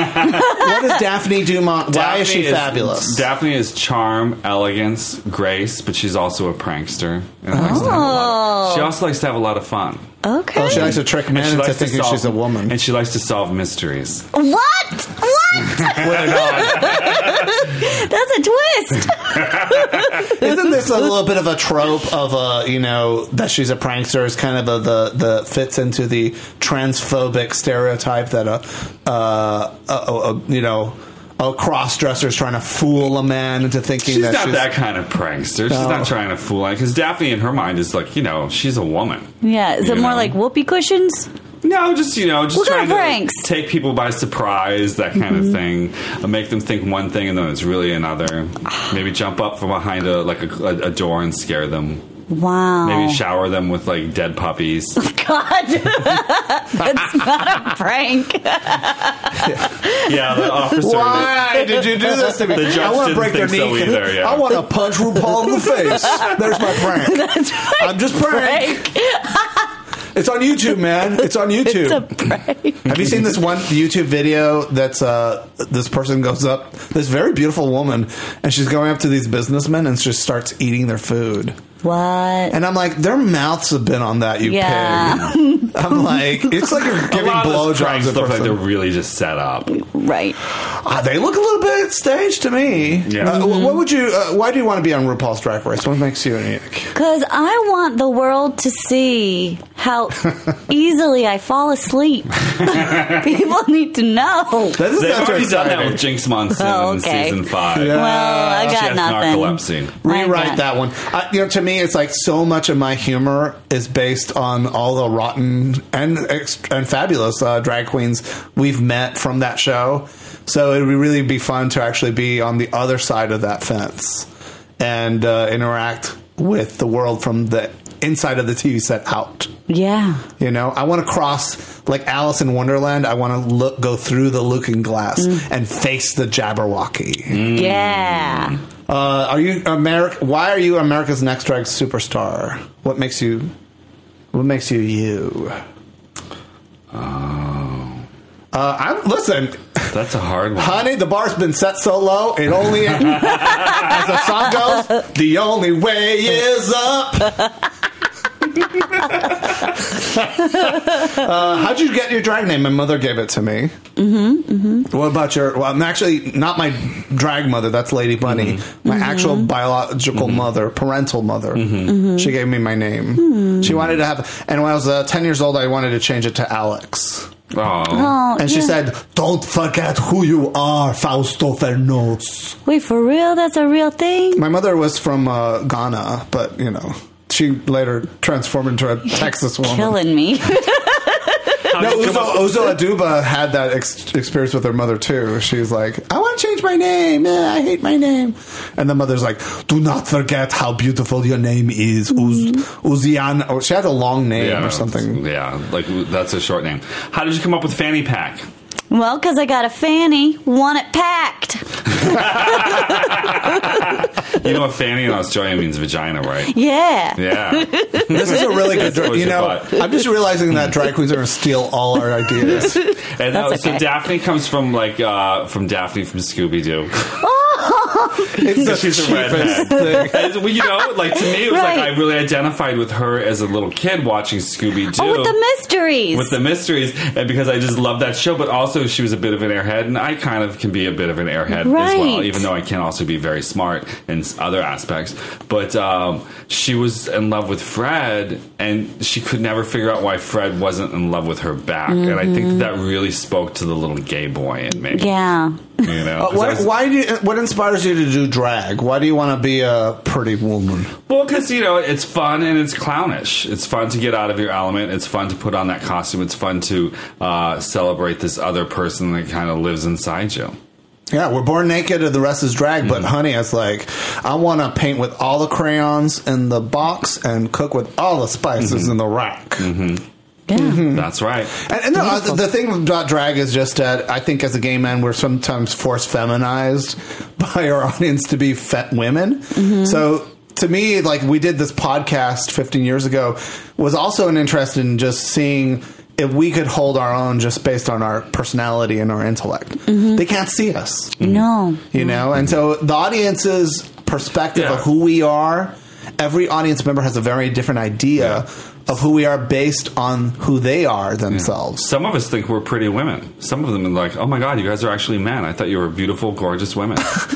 A: What is Daphne Dumont? Why is she
B: Daphne
A: fabulous?
B: Daphne is charm, elegance, grace, but she's also a prankster. And likes to have a lot of, she also likes to have a lot of fun.
C: Okay.
A: Oh, she likes to trick
B: And
A: men
B: she
A: into
B: likes to
A: thinking
B: solve-
A: she's a woman.
B: And she likes to solve mysteries.
C: What? What? That's a twist.
A: Isn't this a little bit of a trope of a you know that she's a prankster? Is kind of a, the the fits into the transphobic stereotype that a, uh, a, a, a you know a cross dresser is trying to fool a man into thinking
B: She's
A: that
B: not
A: she's
B: that kind of prankster. She's
A: No.
B: not trying to fool anyone. Because Daphne, in her mind, is like, you know, she's a woman.
C: Yeah. Is it
B: You
C: more
B: know.
C: like whoopee cushions?
B: No, just, you know, just
C: What
B: trying
C: kind of
B: to
C: pranks?
B: take people by surprise, that kind
C: Mm-hmm.
B: of thing. Uh, make them think one thing and then it's really another. Maybe jump up from behind a like a, a, a door and scare them.
C: Wow.
B: Maybe shower them with like dead puppies.
C: God. That's not a prank.
B: Yeah, the officer.
A: Why did you do this to me?
B: The judge
A: I want to
B: didn't
A: break their
B: think so
A: knee.
B: either, yeah.
A: I want to punch RuPaul in the face. There's my prank.
C: That's right.
A: I'm just praying.
C: Prank.
A: It's on YouTube, man. It's on YouTube.
C: It's a prank.
A: Have you seen this one YouTube video that's uh, this person goes up, this very beautiful woman, and she's going up to these businessmen and just starts eating their food.
C: What?
A: And I'm like, their mouths have been on that, you
C: Yeah.
A: pig. I'm like, it's like you're giving
B: a lot of those
A: blowjobs
B: pranks
A: to
B: look like
A: person.
B: they're really just set up.
C: Right.
A: Uh, they look a little bit staged to me.
B: Yeah.
A: Uh, What would you? Uh, why do you want to be on RuPaul's Drag Race? What makes you unique?
C: Because I want the world to see how easily I fall asleep. People need to know.
A: That is
B: They've
A: not
B: already done that
A: exciting.
B: with Jinx Monsoon
C: Oh,
B: in
C: okay.
B: season five.
A: Yeah.
C: Well, I
B: She
C: got
B: has
C: nothing.
B: narcolepsy.
C: I
A: Rewrite
C: got-
A: that one. Uh, you know, to me, it's like so much of my humor is based on all the rotten and ex- and fabulous uh, drag queens we've met from that show. So it would really be fun to actually be on the other side of that fence and uh, interact with the world from the inside of the T V set out.
C: Yeah.
A: You know, I want to cross like Alice in Wonderland. I want to look, go through the looking glass and face the Jabberwocky.
C: Yeah.
A: Uh, are you America? Why are you America's Next Drag Superstar? What makes you? What makes you you?
B: Oh,
A: Uh, I'm listen,
B: that's a hard one.
A: honey. The bar's been set so low. It only, as the song goes, the only way is up. uh, how'd you get your drag name? My mother gave it to me. Mm-hmm, mm-hmm. What about your? Well, I'm actually not my drag mother. That's Lady Bunny.
B: Mm-hmm.
A: My actual biological
B: Mm-hmm.
A: mother, parental mother.
C: Mm-hmm.
A: She gave me my name.
C: Mm-hmm.
A: She wanted to have, and when I was uh, ten years old, I wanted to change it to Alex.
B: Oh.
C: Oh,
A: And she
C: yeah.
A: said, "Don't forget who you are, Fausto Fernos."
C: Wait, for real? That's a real thing?
A: My mother was from uh, Ghana, but you know, she later transformed into a Texas woman.
C: Killing me.
B: How
A: No,
B: did you come
A: Uzo,
B: up-
A: Uzo Aduba had that ex- experience with her mother too. She's like, "I want to change my name. Eh, I hate my name." And the mother's like, "Do not forget how beautiful your name is, Uz- Uziana." Oh, she had a long name
B: yeah,
A: or something.
B: Yeah, like that's a short name. How did you come up with Fanny Pack?
C: Well, because I got a fanny, want it packed.
B: You know what fanny in Australia means vagina, right?
C: Yeah.
B: Yeah.
A: This is a really good.
B: Expose
A: You
B: your
A: know,
B: butt.
A: I'm just realizing that drag queens are going to steal all our ideas.
B: And uh,
C: That's
B: so
C: okay.
B: Daphne comes from like uh, from Daphne from Scooby Doo.
A: It's the
B: She's a
A: cheapest
B: redhead.
A: thing.
B: And, well, you know, like to me, it was
C: Right.
B: like I really identified with her as a little kid watching Scooby Doo.
C: Oh, with the mysteries.
B: With the mysteries, and because I just love that show, but also she was a bit of an airhead, and I kind of can be a bit of an airhead as well,
C: Right.
B: even though I can also be very smart in s- other aspects. But um, she was in love with Fred, and she could never figure out why Fred wasn't in love with her back, and I think that really spoke to the little gay boy in me.
C: yeah.
B: You know,
A: Uh,
B: 'Cause I
A: why,
B: was-
A: why do you, what inspires you to do drag? Why do you want to be a pretty woman?
B: Well, because, you know, it's fun and it's clownish. It's fun to get out of your element. It's fun to put on that costume. It's fun to uh, celebrate this other person that kind of lives inside you.
A: Yeah, we're born naked and the rest is drag, but honey, it's like, I want to paint with all the crayons in the box and cook with all the spices in the rack.
C: Yeah.
B: That's right.
A: And, and no, the, the thing about drag is just that I think as a gay man, we're sometimes forced feminized by our audience to be fe- women. So to me, like we did this podcast fifteen years ago, was also an interest in just seeing if we could hold our own just based on our personality and our intellect. They can't see us,
C: No.
A: you know? And so the audience's perspective
B: Yeah.
A: of who we are, every audience member has a very different idea of who we are based on who they are themselves.
B: Some of us think we're pretty women. Some of them are like, oh my God, you guys are actually men. I thought you were beautiful, gorgeous women.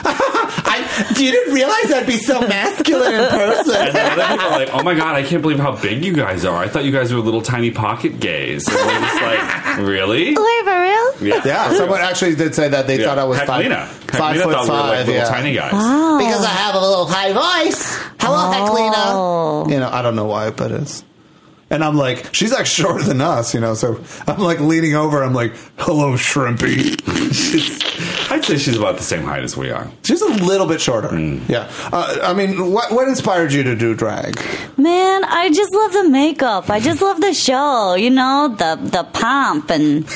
A: I you didn't realize I'd be so masculine in person.
B: And then other people are like, oh my God, I can't believe how big you guys are. I thought you guys were little tiny pocket gays. And we're just like, really?
C: Wait, for real?
A: Yeah, someone actually did say that they
B: Yeah.
A: thought I was
B: Heck,
A: five,
B: Lena.
A: five
B: Heck,
A: foot
B: Lena thought we were like
A: five.
B: little
A: Yeah.
B: tiny guys.
C: Oh.
A: Because I have a little high voice. Hello,
C: Oh.
A: Heclina. You know, I don't know why, but it's. And I'm like, she's like shorter than us, you know. So I'm like leaning over. I'm like, hello, Shrimpy.
B: I'd say she's about the same height as we are.
A: She's a little bit shorter. Yeah. Uh, I mean, what what inspired you to do drag?
C: Man, I just love the makeup. I just love the show. You know, the the pomp and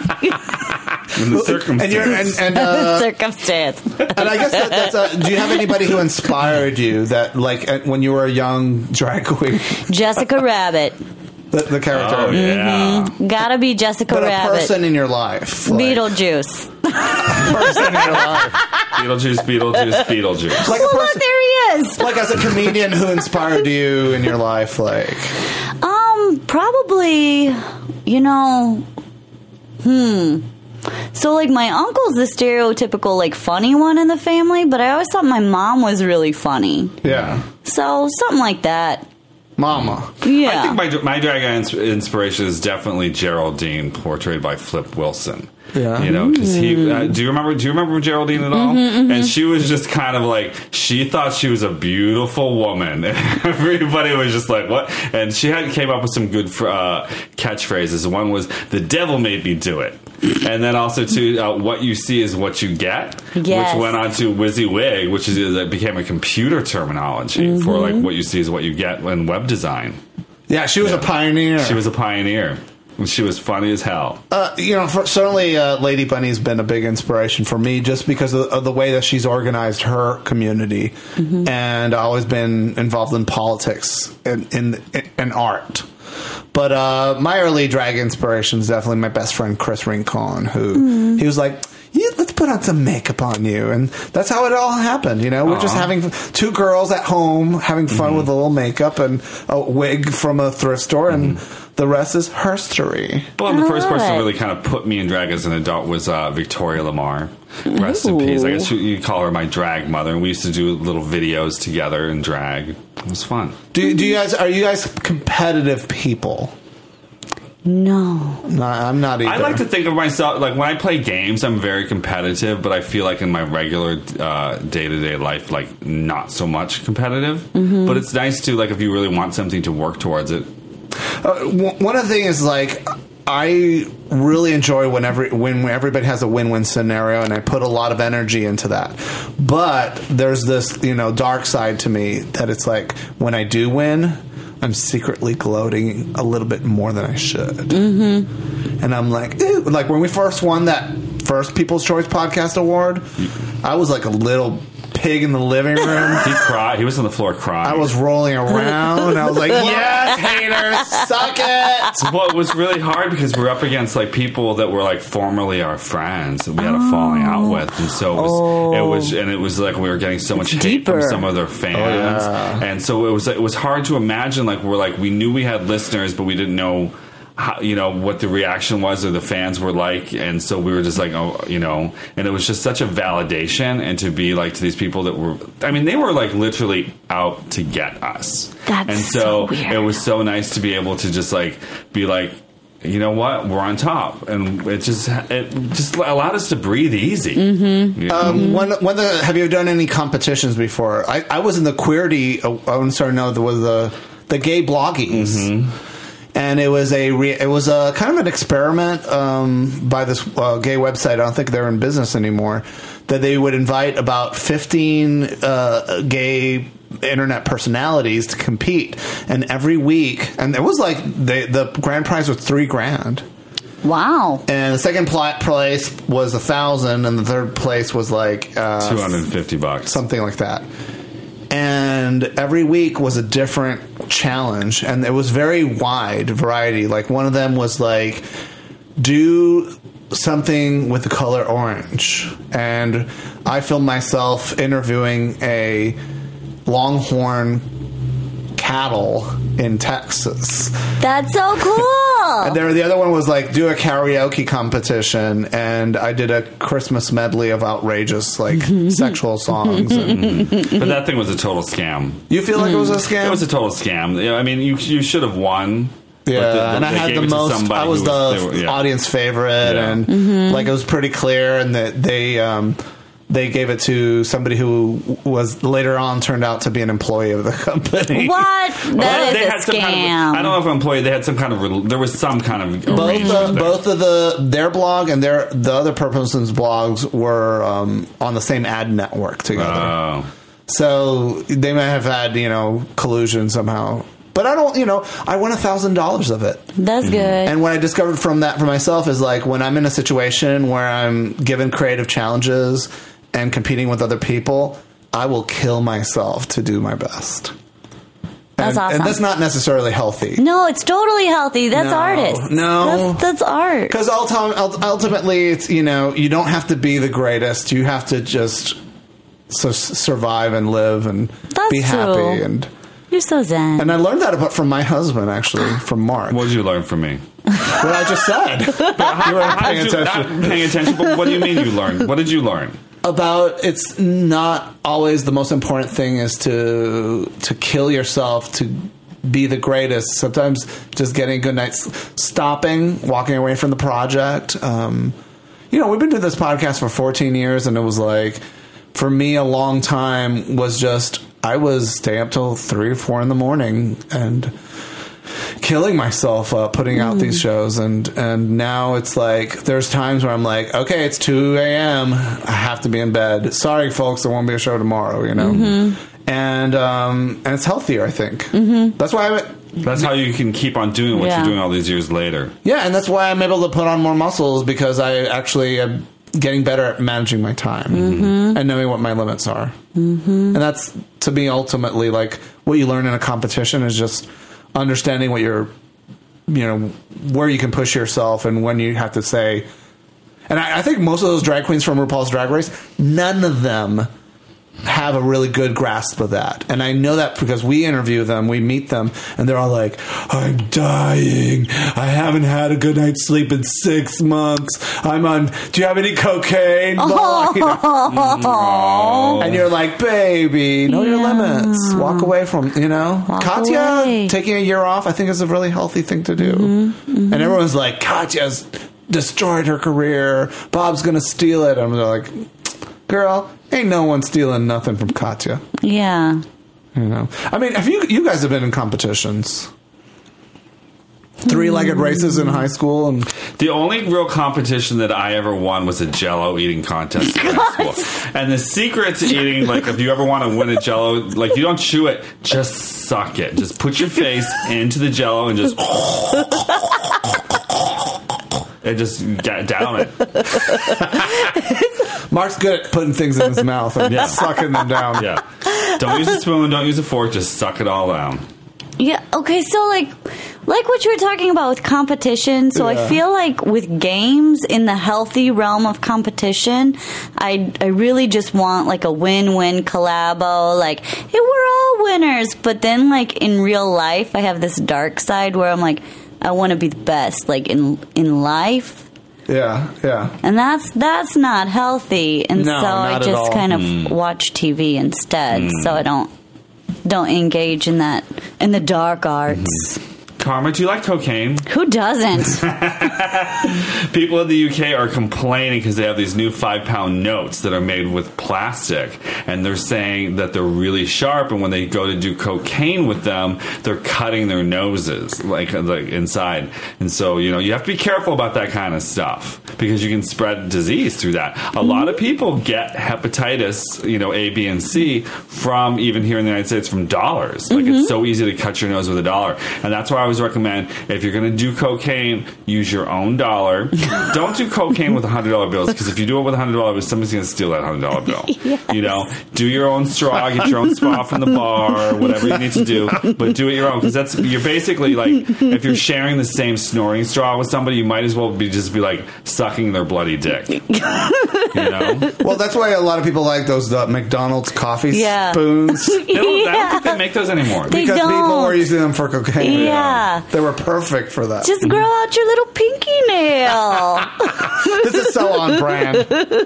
B: In the circumstance.
A: And you're and and, uh,
C: circumstance.
A: and I guess that, that's. Uh, do you have anybody who inspired you that, like, uh, when you were a young drag queen?
C: Jessica Rabbit.
A: The, the character.
B: Oh, yeah.
C: Mm-hmm. Gotta be Jessica
A: But a
C: Rabbit.
A: person in your life. Like,
C: Beetlejuice.
A: person in your life.
B: Beetlejuice, Beetlejuice, Beetlejuice.
A: Like a
C: Look,
A: person,
C: there he is.
A: like as a comedian who inspired you in your life, like
C: Um, probably, you know, hmm. So, like, my uncle's the stereotypical, like, funny one in the family, but I always thought my mom was really funny.
A: yeah,
C: So, something like that.
A: Mama.
C: Yeah.
B: I think my my drag ins- inspiration is definitely Geraldine, portrayed by Flip Wilson.
A: Yeah.
B: You know, because he. Uh, do you remember? Do you remember Geraldine at all?
C: Mm-hmm, mm-hmm.
B: And she was just kind of like, she thought she was a beautiful woman. Everybody was just like, what? And she had came up with some good uh, catchphrases. One was, "The devil made me do it." And then also to uh, "What you see is what you get,"
C: Yes.
B: which went on to WYSIWYG, which is it became a computer terminology
C: Mm-hmm.
B: for like what you see is what you get in web design.
A: Yeah, she was a pioneer.
B: She was a pioneer. And she was funny as hell.
A: Uh, you know, for, certainly uh, Lady Bunny's been a big inspiration for me just because of, of the way that she's organized her community. Mm-hmm. And always been involved in politics and in, in, in art. But uh, my early drag inspiration is definitely my best friend Chris Rincon, who mm. he was like, yeah, let's put on some makeup on you. And that's how it all happened. You know, we're Aww. just having two girls at home having fun mm-hmm. with a little makeup and a wig from a thrift store. And mm-hmm. the rest is herstory.
B: Well, the first person to really kind of put me in drag as an adult was uh, Victoria Lamar. Rest Ooh. in peace. I guess you, you call her my drag mother. And we used to do little videos together in drag. It was fun.
A: Do, do you guys, are you guys competitive people?
C: No.
A: No, I'm not either.
B: I like to think of myself, like when I play games, I'm very competitive, but I feel like in my regular uh, day-to-day life, like not so much competitive. Mm-hmm. But it's nice to, like, if you really want something to work towards it.
A: Uh, one of the things is, like, I really enjoy whenever when everybody has a win-win scenario, and I put a lot of energy into that. But there's this, you know, dark side to me that it's like when I do win, I'm secretly gloating a little bit more than I should. Mm-hmm. And I'm like, ew. Like when we first won that first People's Choice Podcast Award, I was like a little pig in the living room.
B: He cried. He was on the floor crying.
A: I was rolling around. I was like, yes, haters, suck it.
B: Well, it was really hard because we were up against like people that were like formerly our friends that we had a falling out with, and so it was, oh. it was, and it was like we were getting so much
C: it's
B: hate
C: deeper.
B: from some of their fans,
A: oh, yeah.
B: and so it was, it was hard to imagine. Like we're like we knew we had listeners, but we didn't know. How, you know, what the reaction was or the fans were like, and so we were just like, oh, you know, and it was just such a validation, and to be like to these people that were, I mean, they were like literally out to get us.
C: That's
B: and so,
C: so weird.
B: It was so nice to be able to just like be like, you know what, we're on top, and it just it just allowed us to breathe easy.
C: Mm-hmm.
B: Yeah.
A: Um,
C: mm-hmm.
A: when, when the, have you done any competitions before? I, I was in the Queerty. Uh, I'm sorry, no, there was the the gay bloggies. Mm-hmm. And it was a re- it was a kind of an experiment um, by this uh, gay website. I don't think they're in business anymore. That they would invite about fifteen uh, gay internet personalities to compete, and every week, and it was like they, the grand prize was three grand.
C: Wow!
A: And the second pl- place was a thousand, and the third place was like uh,
B: two hundred and fifty bucks,
A: something like that. And every week was a different challenge, and it was very wide variety. Like one of them was like, do something with the color orange. And I filmed myself interviewing a longhorn cattle in Texas.
C: That's so cool.
A: And there, the other one was like, do a karaoke competition, and I did a Christmas medley of outrageous like sexual songs. And
B: but that thing was a total scam.
A: You feel like it was a scam?
B: It was a total scam. Yeah, I mean, you you should have won.
A: Yeah,
B: the, the,
A: and I had the most. I was the
B: was, were, yeah.
A: audience favorite, yeah. and mm-hmm. like it was pretty clear, and that they um, they gave it to somebody who was later on turned out to be an employee of the company.
C: What? That
B: well,
C: is
B: they
C: a
B: had some
C: scam.
B: Kind of, I don't know if employee. They had some kind of. There was some kind of.
A: Both the, both of the their blog and their the other person's blogs were um, on the same ad network together.
B: Oh.
A: So they may have had you know collusion somehow. But I don't, you know, I won a thousand dollars of it.
C: That's good.
A: And what I discovered from that for myself is like when I'm in a situation where I'm given creative challenges and competing with other people, I will kill myself to do my best.
C: That's
A: and,
C: awesome.
A: And that's not necessarily healthy.
C: No, it's totally healthy. That's
A: No,
C: artists.
A: no.
C: That's, that's art.
A: Because ultimately, it's, you know, you don't have to be the greatest. You have to just su- survive and live and
C: That's
A: be happy.
C: true.
A: And
C: You're so zen.
A: and I learned that about from my husband, actually, from Mark.
B: What did you learn from me?
A: What I just said. You weren't
B: How
A: paying
B: did you,
A: attention.
B: not paying attention, but what do you mean you learned? What did you learn?
A: About it's not always the most important thing is to to kill yourself to be the greatest. Sometimes just getting a good night's stopping, walking away from the project. Um, you know, we've been doing this podcast for fourteen years, and it was like, for me, a long time was just, I was staying up till three or four in the morning and killing myself uh, putting out mm. these shows. And, and now it's like, there's times where I'm like, okay, it's two a.m. I have to be in bed. Sorry, folks, there won't be a show tomorrow, you know? Mm-hmm. And um, and it's healthier, I think. Mm-hmm. That's why I'm...
B: That's how you can keep on doing what
C: yeah.
B: you're doing all these years later.
A: Yeah, and that's why I'm able to put on more muscles, because I actually am getting better at managing my time mm-hmm. and knowing what my limits are. Mm-hmm. And that's, to me, ultimately, like, what you learn in a competition is just understanding what you're, you know, where you can push yourself and when you have to say. And I, I think most of those drag queens from RuPaul's Drag Race, none of them have a really good grasp of that. And I know that because we interview them, we meet them, and they're all like, I'm dying. I haven't had a good night's sleep in six months. I'm on, do you have any cocaine? Oh. You know? And you're like, baby, know yeah. your limits. Walk away from, you know. Walk Katya away. Taking a year off, I think, is a really healthy thing to do. Mm-hmm. Mm-hmm. And everyone's like, Katya's destroyed her career. Bob's going to steal it. And they're like, girl, ain't no one stealing nothing from Katya.
C: Yeah.
A: You know. I mean, have you you guys have been in competitions? Three-legged mm. races in high school, and
B: the only real competition that I ever won was a Jell-O eating contest in high school. And the secret to eating, like, if you ever want to win a Jell-O, like, you don't chew it, just suck it. Just put your face into the Jell-O and just and just get down it.
A: Mark's good at putting things in his mouth and yeah. sucking them down.
B: Yeah. Don't use a spoon, don't use a fork, just suck it all down.
C: Yeah, okay, so like like what you were talking about with competition, so yeah. I feel like with games in the healthy realm of competition, I I really just want like a win-win collabo, like, hey, we're all winners, but then like in real life, I have this dark side where I'm like, I want to be the best, like in in life.
A: Yeah, yeah.
C: And that's that's not healthy, and
A: no,
C: so I just kind of
B: mm.
C: watch T V instead,
B: mm.
C: so I don't don't engage in that in the dark arts.
B: Mm-hmm. Karma, do you like cocaine?
C: Who doesn't?
B: People in the U K are complaining because they have these new five-pound notes that are made with plastic, and they're saying that they're really sharp, and when they go to do cocaine with them, they're cutting their noses, like, like inside. And so, you know, you have to be careful about that kind of stuff because you can spread disease through that. A mm-hmm. lot of people get hepatitis, you know, A, B, and C from, even here in the United States, from dollars. Like, mm-hmm. it's so easy to cut your nose with a dollar. And that's why I always recommend, if you're going to do cocaine, use your own dollar. Don't do cocaine with one hundred dollar bills, because if you do it with one hundred dollar bills, somebody's going to steal that one hundred dollar bill. Yes. You know, do your own straw, get your own straw from the bar, whatever you need to do, but do it your own, because that's, you're basically like, if you're sharing the same snoring straw with somebody, you might as well be just be like sucking their bloody dick. You know?
A: Well, that's why a lot of people like those uh, McDonald's coffee yeah. spoons.
B: They don't, yeah. I don't think they make those anymore.
C: They
A: because
C: don't.
A: people were using them for cocaine.
C: Yeah.
A: They were perfect for that.
C: Just grow out your little pinky nail.
A: This is so on brand.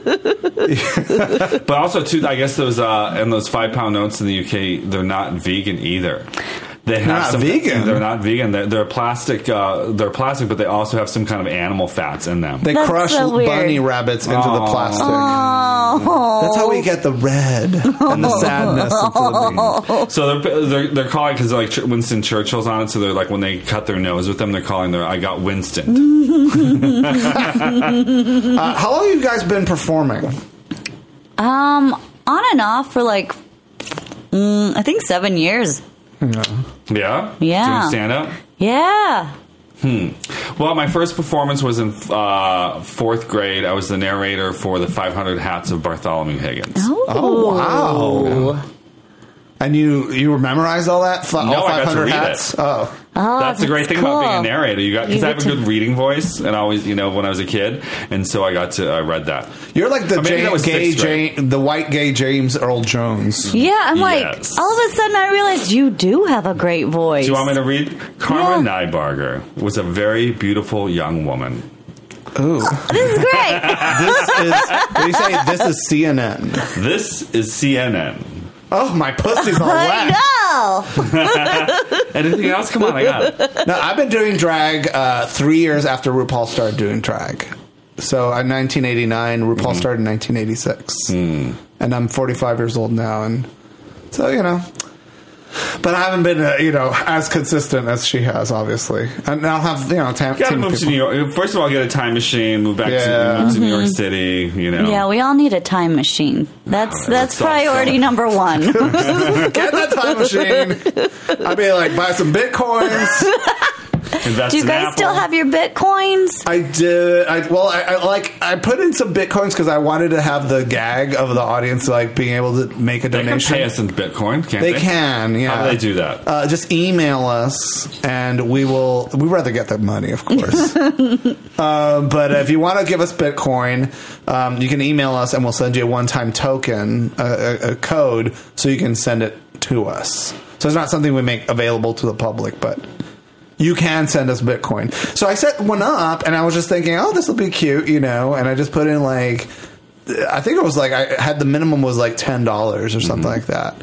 B: But also, too, I guess those uh, and those five pound notes in the U K, they're not vegan either. They have
A: they're not
B: some,
A: vegan.
B: They're not vegan. They're, they're plastic. Uh, they're plastic, but they also have some kind of animal fats in them.
A: They
C: That's
A: crush
C: so weird.
A: bunny rabbits into
B: Aww.
A: the plastic.
C: Oh.
A: That's how we get the red and the sadness. Into
B: so they're they're, they're calling, because like Winston Churchill's on it. So they're like, when they cut their nose with them, they're calling their I got Winston.
A: uh, how long have you guys been performing?
C: Um, on and off for like, mm, I think seven years.
A: Yeah.
B: Yeah?
C: Yeah.
B: Doing stand-up?
C: Yeah.
B: Hmm. Well, my first performance was in uh, fourth grade. I was the narrator for the five hundred Hats of Bartholomew Higgins.
C: Oh,
A: oh wow.
B: Yeah.
A: And you you memorized all that? F- all
B: No, I got to
A: five hundred
B: read
A: hats?
B: it.
A: Oh.
C: Oh,
B: That's the great thing
C: cool.
B: about being a narrator. You got because
C: You
B: I have a
C: get to-
B: good reading voice, and I always, you know, when I was a kid, and so I got to I read that.
A: You're like the
B: Or maybe
A: Jay,
B: that was
A: gay
B: sixth grade.
A: Jay, the white gay James Earl Jones.
C: Yeah, I'm like,
B: Yes.
C: all of a sudden I realized you do have a great voice.
B: Do you want me to read? Carmen Nybarger was a very beautiful young woman.
A: Ooh.
C: This is great.
A: This is, what do you say? This is C N N.
B: This is C N N.
A: Oh, my pussy's all
C: I
A: wet.
C: know.
B: Anything else? Come on, I got it.
A: No, I've been doing drag uh, three years after RuPaul started doing drag. So in nineteen eighty-nine, RuPaul
B: Mm-hmm.
A: started in nineteen eighty-six.
B: Mm.
A: And I'm forty-five years old now. And so, you know. But I haven't been, uh, you know, as consistent as she has, obviously. And I'll have, you know, tam-
B: You gotta
A: team
B: move
A: people.
B: to New York. First of all, get a time machine, move back
A: Yeah.
B: to, move to New York City, you know.
C: Yeah, we all need a time machine. That's
B: Oh,
C: that's
B: that's awesome.
C: priority number one.
A: Get that time machine. I'd be like, buy some bitcoins.
B: Invest
C: Do you
B: in
C: guys
B: Apple.
C: still have your bitcoins?
A: I did. I well, I, I like I put in some bitcoins because I wanted to have the gag of the audience like being able to make a
B: They can
A: donation.
B: pay us in Bitcoin, can't they?
A: They can, yeah.
B: How do they do that?
A: Uh, just email us, and we will. We'd rather get the money, of course. uh, but if you want to give us Bitcoin, um, you can email us, and we'll send you a one-time token, a, a, a code, so you can send it to us. So it's not something we make available to the public, but you can send us Bitcoin. So I set one up, and I was just thinking, oh, this will be cute, you know. And I just put in like, I think it was like I had the minimum was like ten dollars or something like that.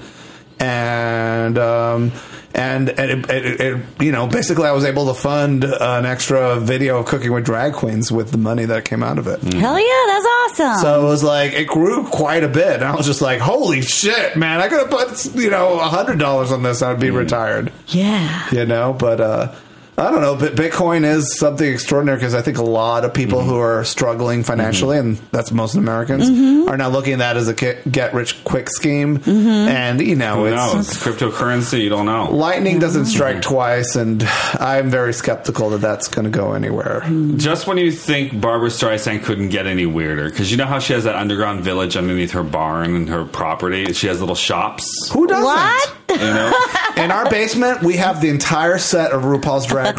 A: And um, and, and it, it, it, you know, basically, I was able to fund an extra video of cooking with drag queens with the money that came out of it.
C: Hell yeah, that's awesome.
A: So it was like it grew quite a bit, and I was just like, "Holy shit, man! I could have put you know a hundred dollars on this, I'd be retired."
C: yeah.
A: You know, but uh, I don't know. But Bitcoin is something extraordinary because I think a lot of people who are struggling financially, and that's most Americans, are now looking at that as a get rich quick scheme. And you know,
B: Who
A: it's
B: knows? Cryptocurrency, you don't know.
A: lightning doesn't strike twice, and I'm very skeptical that that's going to go anywhere.
B: Just when you think Barbara Streisand couldn't get any weirder, because you know how she has that underground village underneath her barn and her property? She has little shops.
A: Who doesn't?
C: What?
B: You know?
A: In our basement, we have the entire set of RuPaul's Drag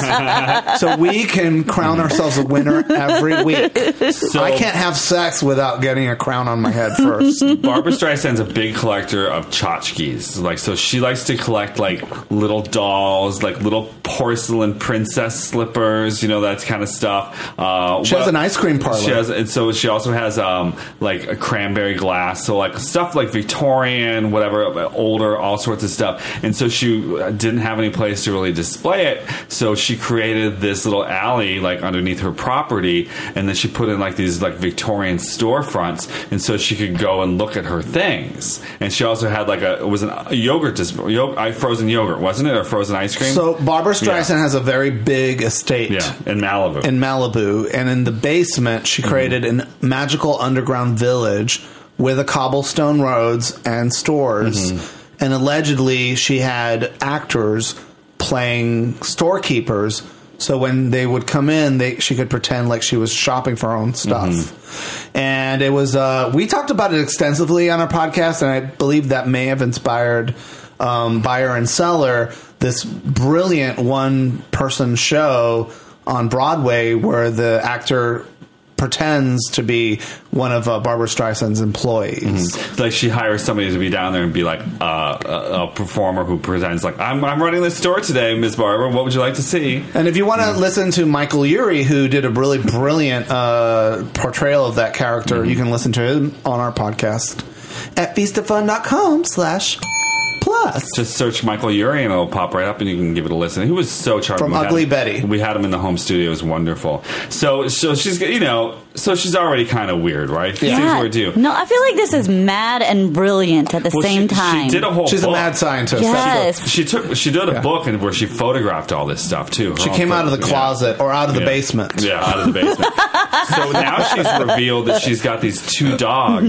A: Race, so we can crown ourselves a winner every week.
B: So
A: I can't have sex without getting a crown on my head first.
B: Barbara Streisand's a big collector of tchotchkes. Like, so she likes to collect like little dolls, like little porcelain princess slippers, you know, that kind of stuff. Uh,
A: She has an ice cream parlor.
B: She has, and so she also has um, like a cranberry glass, so like stuff like Victorian, whatever, older, all sorts of stuff. And so she didn't have any place to really display it, so she created this little alley like underneath her property, and then she put in like these like Victorian storefronts, and so she could go and look at her things. And she also had like a it was an, a yogurt display, yo- frozen yogurt, wasn't it, or frozen ice cream?
A: So Barbara Streisand
B: Yeah.
A: has a very big estate
B: yeah, in Malibu.
A: in Malibu, and in the basement, she created
B: Mm-hmm.
A: an magical underground village with a cobblestone roads and stores.
B: Mm-hmm.
A: And allegedly, she had actors playing storekeepers. So when they would come in, they she could pretend like she was shopping for her own stuff.
B: Mm-hmm.
A: And it was uh, we talked about it extensively on our podcast, and I believe that may have inspired um, Buyer and Seller, this brilliant one-person show on Broadway where the actor pretends to be one of uh, Barbara Streisand's employees.
B: Like she hires somebody to be down there and be like uh, a, a performer who presents like I'm, I'm running this store today, Miss Barbara. What would you like to see?
A: And if you want to listen to Michael Urie, who did a really brilliant uh, portrayal of that character, you can listen to him on our podcast at feastofun.com slash plus.
B: Just search Michael Urie and it'll pop right up and you can give it a listen. He was so charming.
A: From
B: We had
A: Ugly
B: him-
A: Betty.
B: We had him in the home studio. It was wonderful. So, so she's, you know, so she's already kind of weird, right? She seems weird too.
C: No, I feel like this is mad and brilliant at the
B: Well,
C: same
B: she,
C: time.
B: She did a whole
A: She's
B: book.
A: a mad scientist.
C: Yes.
B: She took, she did a
A: Yeah.
B: book and where she photographed all this stuff too. Her
A: She
B: own
A: came out of the
B: photo-
A: closet or out of the
B: Yeah.
A: basement.
B: Yeah, out of the basement. So now she's revealed that she's got these two dogs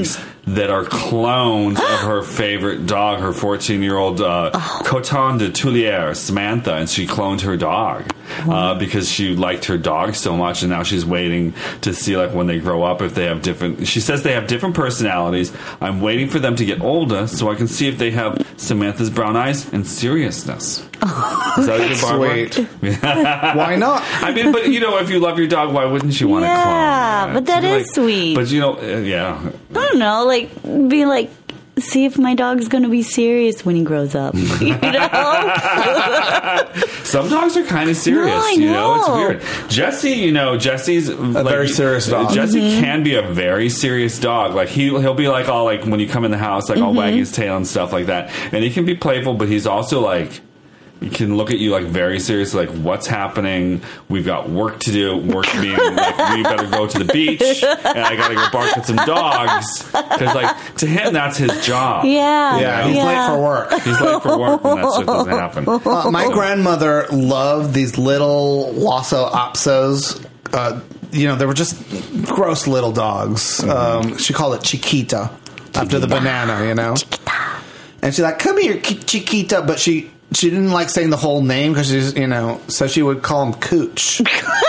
B: that are clones of her favorite dog, her fourteen-year-old uh, oh. Coton de Tulier, Samantha, and she cloned her dog uh, because she liked her dog so much, and now she's waiting to see, like, when they grow up, if they have different... She says they have different personalities. I'm waiting for them to get older so I can see if they have Samantha's brown eyes and seriousness.
C: Oh,
B: Is that a good Barbara?
A: Sweet. Why not?
B: I mean, but, you know, if you love your dog, why wouldn't you want to
C: yeah,
B: clone?
C: Yeah, but that is
B: like, sweet. But, you know, uh, yeah.
C: I don't know, like, be like, see if my dog's going to be serious when he grows up. You know?
B: Some dogs are kind of serious.
C: No, I
B: you know,
C: know.
B: It's weird. Jesse, you know, Jesse's
A: a
B: like,
A: very serious dog.
B: Jesse
C: mm-hmm.
B: can be a very serious dog. Like he he'll be like all like when you come in the house, like mm-hmm. all wagging his tail and stuff like that. And he can be playful, but he's also like. He can look at you like very serious, like what's happening? We've got work to do. Work being like we better go to the beach, and I got to go bark at some dogs because, like, to him that's his job.
C: Yeah,
A: yeah, he's
C: yeah.
A: late for work.
B: He's late for work when that shit doesn't happen.
A: Uh, my grandmother loved these little Lhasa Apsos. Uh, you know, they were just gross little dogs. Mm-hmm. Um, she called it Chiquita after the banana. You know, Chiquita. And she's like, "Come here, Chiquita," but she. She didn't like saying the whole name because she's, you know, so she would call him Cooch.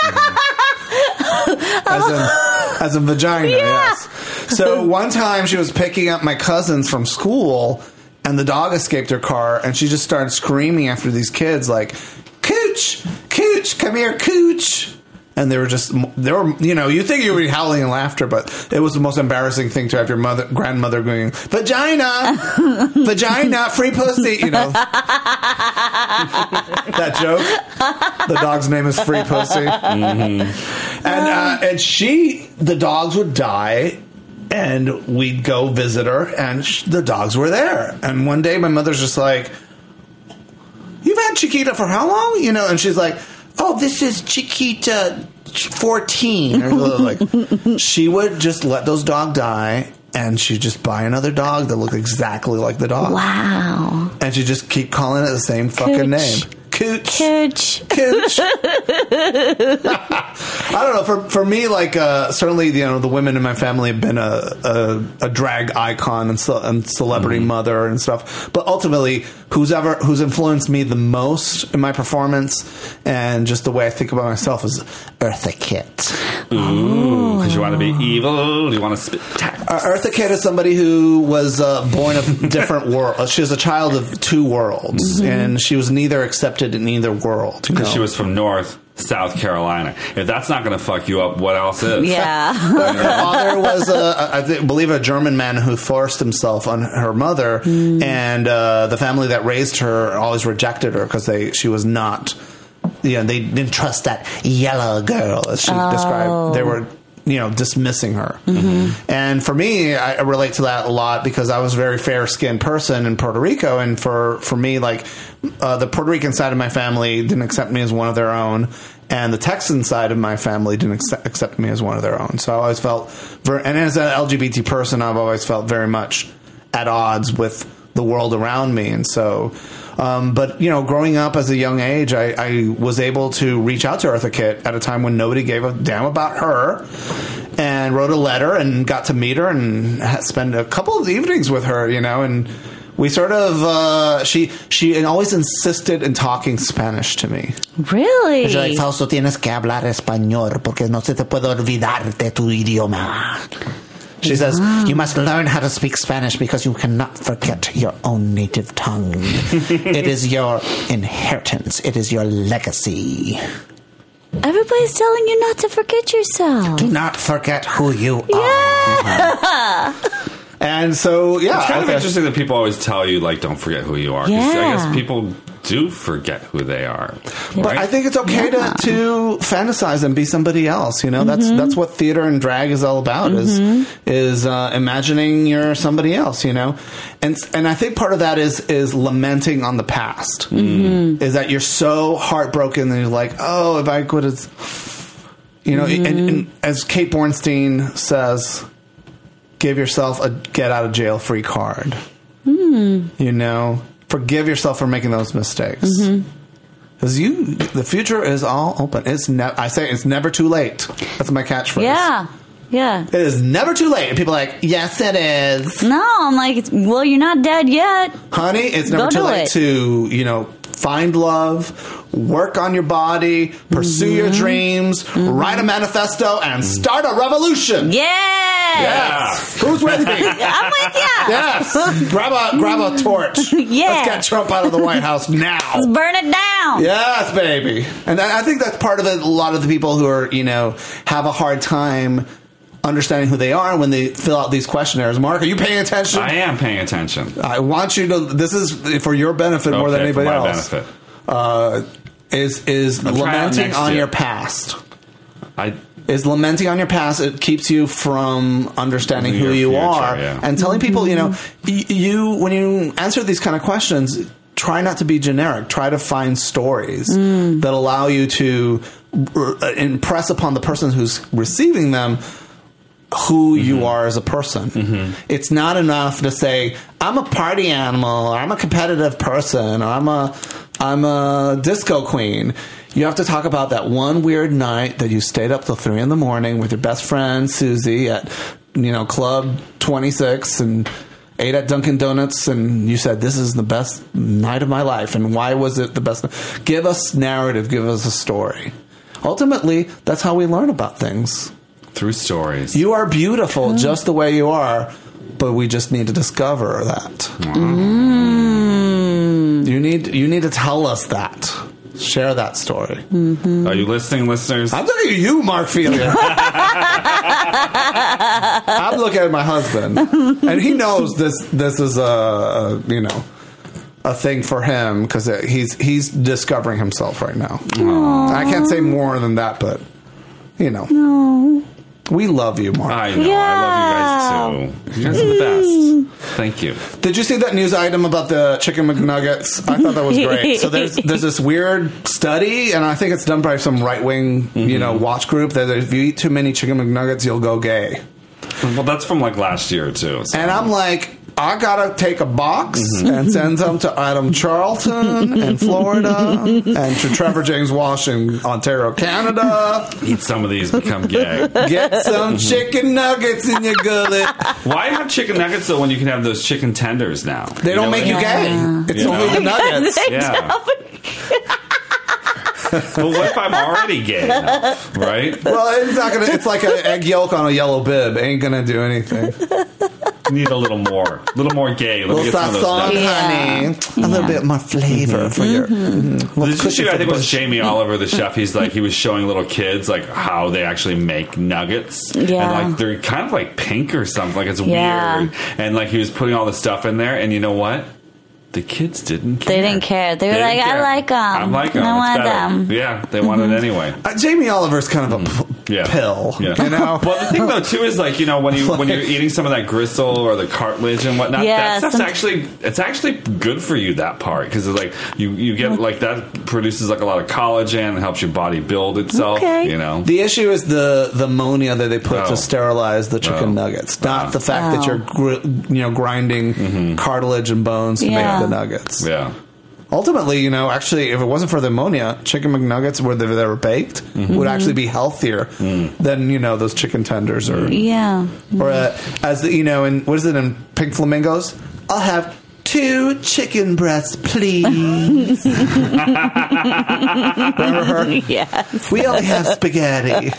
A: as in, as in vagina, yeah. Yes. So one time she was picking up my cousins from school and the dog escaped her car and she just started screaming after these kids like, Cooch, Cooch, come here, Cooch. And they were just, they were, you know, you think you would be howling in laughter, but it was the most embarrassing thing to have your mother, grandmother going, vagina, vagina, free pussy, you know. That joke. The dog's name is Free Pussy. Mm-hmm. And, uh, and she, the dogs would die, and we'd go visit her, and sh- the dogs were there. And one day my mother's just like, you've had Chiquita for how long? You know, and she's like, oh, this is Chiquita fourteen. Or like, she would just let those dogs die, and she'd just buy another dog that looked exactly like the dog.
C: Wow.
A: And she'd just keep calling it the same fucking
C: Cooch.
A: name. Cooch.
C: Cooch.
A: Cooch. I don't know. For for me, like, uh, certainly, you know, the women in my family have been a a, a drag icon and, ce- and celebrity mm-hmm. mother and stuff. But ultimately, who's ever who's influenced me the most in my performance and just the way I think about myself is Eartha Kitt.
B: Ooh, because you want to be evil, you want to spit tax.
A: Uh, Eartha Kitt is somebody who was uh, born of different worlds. She was a child of two worlds, mm-hmm. and she was neither accepted in either world.
B: Because she was from North, South Carolina. If that's not going to fuck you up, what else is?
C: Yeah.
A: Her father was, a, I think, believe, a German man who forced himself on her mother, mm. and uh, the family that raised her always rejected her because they she was not. You know, they didn't trust that yellow girl, as she
C: oh.
A: described. They were, you know, dismissing her.
C: Mm-hmm.
A: And for me, I relate to that a lot because I was a very fair-skinned person in Puerto Rico. And for, for me, like, uh, the Puerto Rican side of my family didn't accept me as one of their own. And the Texan side of my family didn't accept, accept me as one of their own. So I always felt, very, and as an L G B T person, I've always felt very much at odds with the world around me. And so... Um, but, you know, growing up as a young age, I, I was able to reach out to Eartha Kitt at a time when nobody gave a damn about her, and wrote a letter and got to meet her and spend a couple of evenings with her, you know, and we sort of, uh, she she always insisted in talking Spanish to me.
C: Really?
A: She's like, Fausto, tienes que hablar español porque no se te puede olvidar de tu idioma. She says, wow. You must learn how to speak Spanish because you cannot forget your own native tongue. It is your inheritance. It is your legacy.
C: Everybody's telling you not to forget yourself.
A: Do not forget who you
C: yeah.
A: are. And so, yeah.
B: It's kind
A: okay.
B: of interesting that people always tell you, like, don't forget who you are. 'Cause
C: Yeah.
B: I guess people do forget who they are.
A: But
B: right?
A: I think it's okay
C: yeah.
A: to, to fantasize and be somebody else. You know, that's
C: mm-hmm.
A: that's what theater and drag is all about.
C: Mm-hmm.
A: Is is uh, imagining you're somebody else. You know, and and I think part of that is is lamenting on the past.
C: Mm-hmm.
A: Is that you're so heartbroken that you're like, oh, if I could have, you know, mm-hmm. and, and as Kate Bornstein says, give yourself a get out of jail free card.
C: Mm.
A: You know. Forgive yourself for making those mistakes, because mm-hmm. you, the future is all open. It's ne- I say it's never too late. That's my catchphrase.
C: Yeah, Yeah.
A: It is never too late. And people are like, yes, it is.
C: No, I'm like, well, you're not dead yet.
A: Honey, it's never
C: Go
A: too
C: do
A: late
C: it.
A: to, you know, find love, work on your body, pursue
C: Mm-hmm.
A: your dreams, write a manifesto, and start a revolution.
C: Yes.
A: Yes. Who's with me?
C: I'm with you.
A: Yes. Grab a grab a torch.
C: Yeah.
A: Let's get Trump out of the White House now.
C: Let's burn it down.
A: Yes, baby. And I I think that's part of it. A lot of the people who are, you know, have a hard time understanding who they are when they fill out these questionnaires. Mark, are you paying attention?
B: I am paying attention.
A: I want you to. This is for your benefit more than
B: Okay, for
A: anybody
B: my
A: else.
B: benefit.
A: Uh, is is
B: I'll try out
A: lamenting
B: next
A: on
B: year.
A: your past?
B: I
A: Is lamenting on your past? It keeps you from understanding who
B: Your
A: you
B: future,
A: are
B: yeah.
A: and telling people. You know, y- you when you answer these kind of questions, try not to be generic. Try to find stories that allow you to r- impress upon the person who's receiving them who you are as a person. It's not enough to say, I'm a party animal, or I'm a competitive person, or I'm a I'm a disco queen. You have to talk about that one weird night that you stayed up till three in the morning with your best friend Susie at, you know, Club twenty-six and ate at Dunkin' Donuts, and you said, this is the best night of my life. And why was it the best? Give us narrative, give us a story. Ultimately, that's how we learn about things.
B: through stories.
A: You are beautiful just the way you are, but we just need to discover that.
C: Mm.
A: You need you need to tell us that. Share that story.
C: Mm-hmm.
B: Are you listening, listeners?
A: I'm looking at you, Mark Felia. I'm looking at my husband, and he knows this. This is a, a you know a thing for him because he's he's discovering himself right now.
C: Aww.
A: I can't say more than that, but you know,
C: No.
A: we love you, Mark.
B: I know.
C: Yeah.
B: I love you guys too. You guys are the best. Thank you.
A: Did you see that news item about the chicken McNuggets? I thought that was great. So there's there's this weird study, and I think it's done by some right wing you know watch group that if you eat too many chicken McNuggets, you'll go gay.
B: Well, that's from like last year too. So.
A: And I'm like, I gotta take a box and send some to Adam Charlton in Florida and to Trevor James Walsh in Ontario, Canada.
B: Eat some of these, become gay.
A: Get some chicken nuggets in your gullet.
B: Why have chicken nuggets though when you can have those chicken tenders now?
A: They don't
B: know
A: make
B: what
A: you
B: I mean?
A: gay. It's
B: You
A: only
B: know?
A: the nuggets.
B: Yeah. But what if I'm already gay enough, right?
A: Well, it's not gonna. It's like an egg yolk on a yellow bib. Ain't gonna do anything.
B: Need a little more, a little more gay. Let me
A: Little
B: get some of those
A: sazon,
B: nuggets.
A: honey.
C: Yeah.
A: A little bit more flavor for your. Mm-hmm.
B: Did you see? I think it was Jamie Oliver, the chef. He's like he was showing little kids like how they actually make nuggets,
C: Yeah.
B: and like they're kind of like pink or something. Like it's
C: Yeah.
B: weird, and like he was putting all the stuff in there, and you know what? The kids didn't care.
C: They didn't care. They were
B: didn't
C: like, I
B: care.
C: like 'em.
B: I like them.
C: I want them.
B: Yeah, they want it anyway.
A: Uh, Jamie Oliver's kind of a p-
B: Yeah.
A: pill,
B: Yeah.
A: you know.
B: Well, the thing though too is like you know when you when you're eating some of that gristle or the cartilage and whatnot,
C: Yeah,
B: that stuff's
C: some-
B: actually it's actually good for you that part because it's like you you get like that produces like a lot of collagen and helps your body build itself.
C: Okay.
B: You know.
A: The issue is the the ammonia that they put
B: Oh.
A: to sterilize the chicken
B: Oh.
A: nuggets, not the fact that
C: Oh.
A: you're gr- you know grinding cartilage and bones to
C: Yeah.
A: make the nuggets.
B: Yeah.
A: Ultimately, you know, actually, if it wasn't for the ammonia, chicken McNuggets, where they, they were baked, would actually be healthier than you know those chicken tenders or
C: Yeah.
A: or uh, as the, you know, in what is it in Pink Flamingos? I'll have two chicken breasts, please. Remember her?
C: Yes.
A: We only have spaghetti.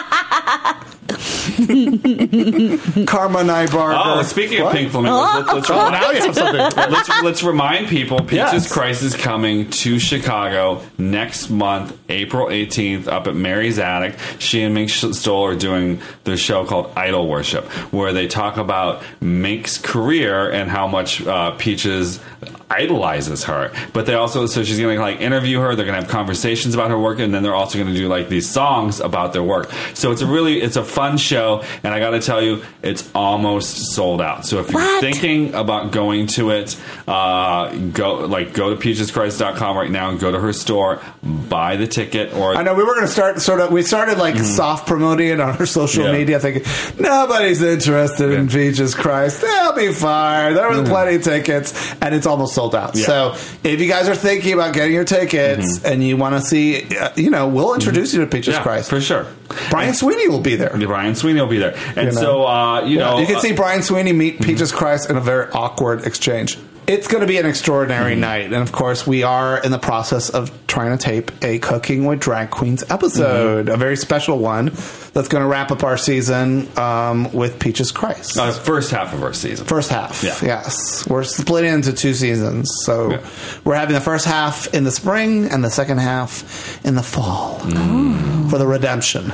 A: Karma Nybarger.
B: Oh, speaking
A: What?
B: of pink flamingos, let's, let's,
A: Oh, now you have something.
B: let's, let's remind people Peaches
A: Yes.
B: Christ is coming to Chicago next month, April eighteenth, up at Mary's Attic. She and Mink Stoll are doing their show called Idol Worship, where they talk about Mink's career and how much uh, Peaches idolizes her. But they also, so she's going to like interview her, they're going to have conversations about her work, and then they're also going to do like these songs about their work. So it's a really, it's a fun show, and I got to tell you, it's almost sold out. So if you're
C: What?
B: thinking about going to it, uh, go like go to peaches christ dot com right now and go to her store, buy the ticket, or
A: I know we were going to start sort of. We started like soft promoting it on our social
B: Yeah.
A: media, thinking nobody's interested in
B: Yeah.
A: Peaches Christ. They'll be fine. There were plenty of tickets, and it's almost sold out.
B: Yeah.
A: So if you guys are thinking about getting your tickets mm-hmm. and you want to see, uh, you know, we'll introduce mm-hmm. you to Peaches
B: yeah,
A: Christ.
B: for sure.
A: Brian
B: and,
A: Sweeney will be there.
B: Brian Sweeney will be there. And
A: you know?
B: so, uh, you
A: yeah,
B: know.
A: You can
B: uh,
A: see Brian Sweeney meet Peaches mm-hmm. Christ in a very awkward exchange. It's going to be an extraordinary mm-hmm. night. And, of course, we are in the process of trying to tape a Cooking with Drag Queens episode, mm-hmm. a very special one that's going to wrap up our season um, with Peaches Christ.
B: Uh, first half of our season.
A: First half,
B: yeah.
A: yes. We're split into two seasons. So yeah. we're having the first half in the spring and the second half in the fall mm. for the redemption.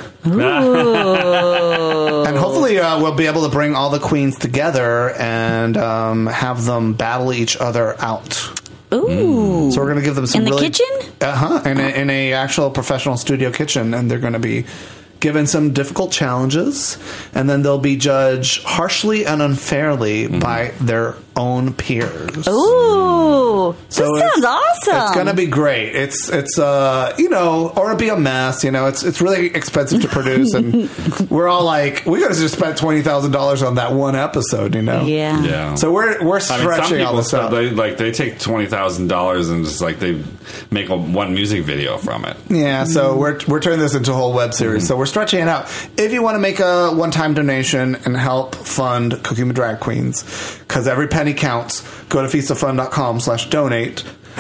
A: And hopefully uh, we'll be able to bring all the queens together and um, have them battle each other out.
C: Ooh!
A: So we're going to give them some
C: in the
A: really,
C: kitchen.
A: Uh huh. In a, in a actual professional studio kitchen, and they're going to be given some difficult challenges, and then they'll be judged harshly and unfairly mm-hmm. by their own peers.
C: Ooh,
A: so
C: this sounds awesome.
A: It's going to be great. It's it's uh you know, or it'll be a mess. You know, it's it's really expensive to produce, and we're all like, we got to just spend twenty thousand dollars on that one episode. You know,
C: yeah,
B: yeah.
A: So we're we're stretching
B: I mean, some
A: all this
B: people,
A: out.
B: They, like they take twenty thousand dollars and just like they make a, one music video from it.
A: Yeah, so mm-hmm. we're we're turning this into a whole web series. Mm-hmm. So we're stretching it out. If you want to make a one-time donation and help fund Cooking with Drag Queens, because every penny counts, go to feast of fun dot com slash donate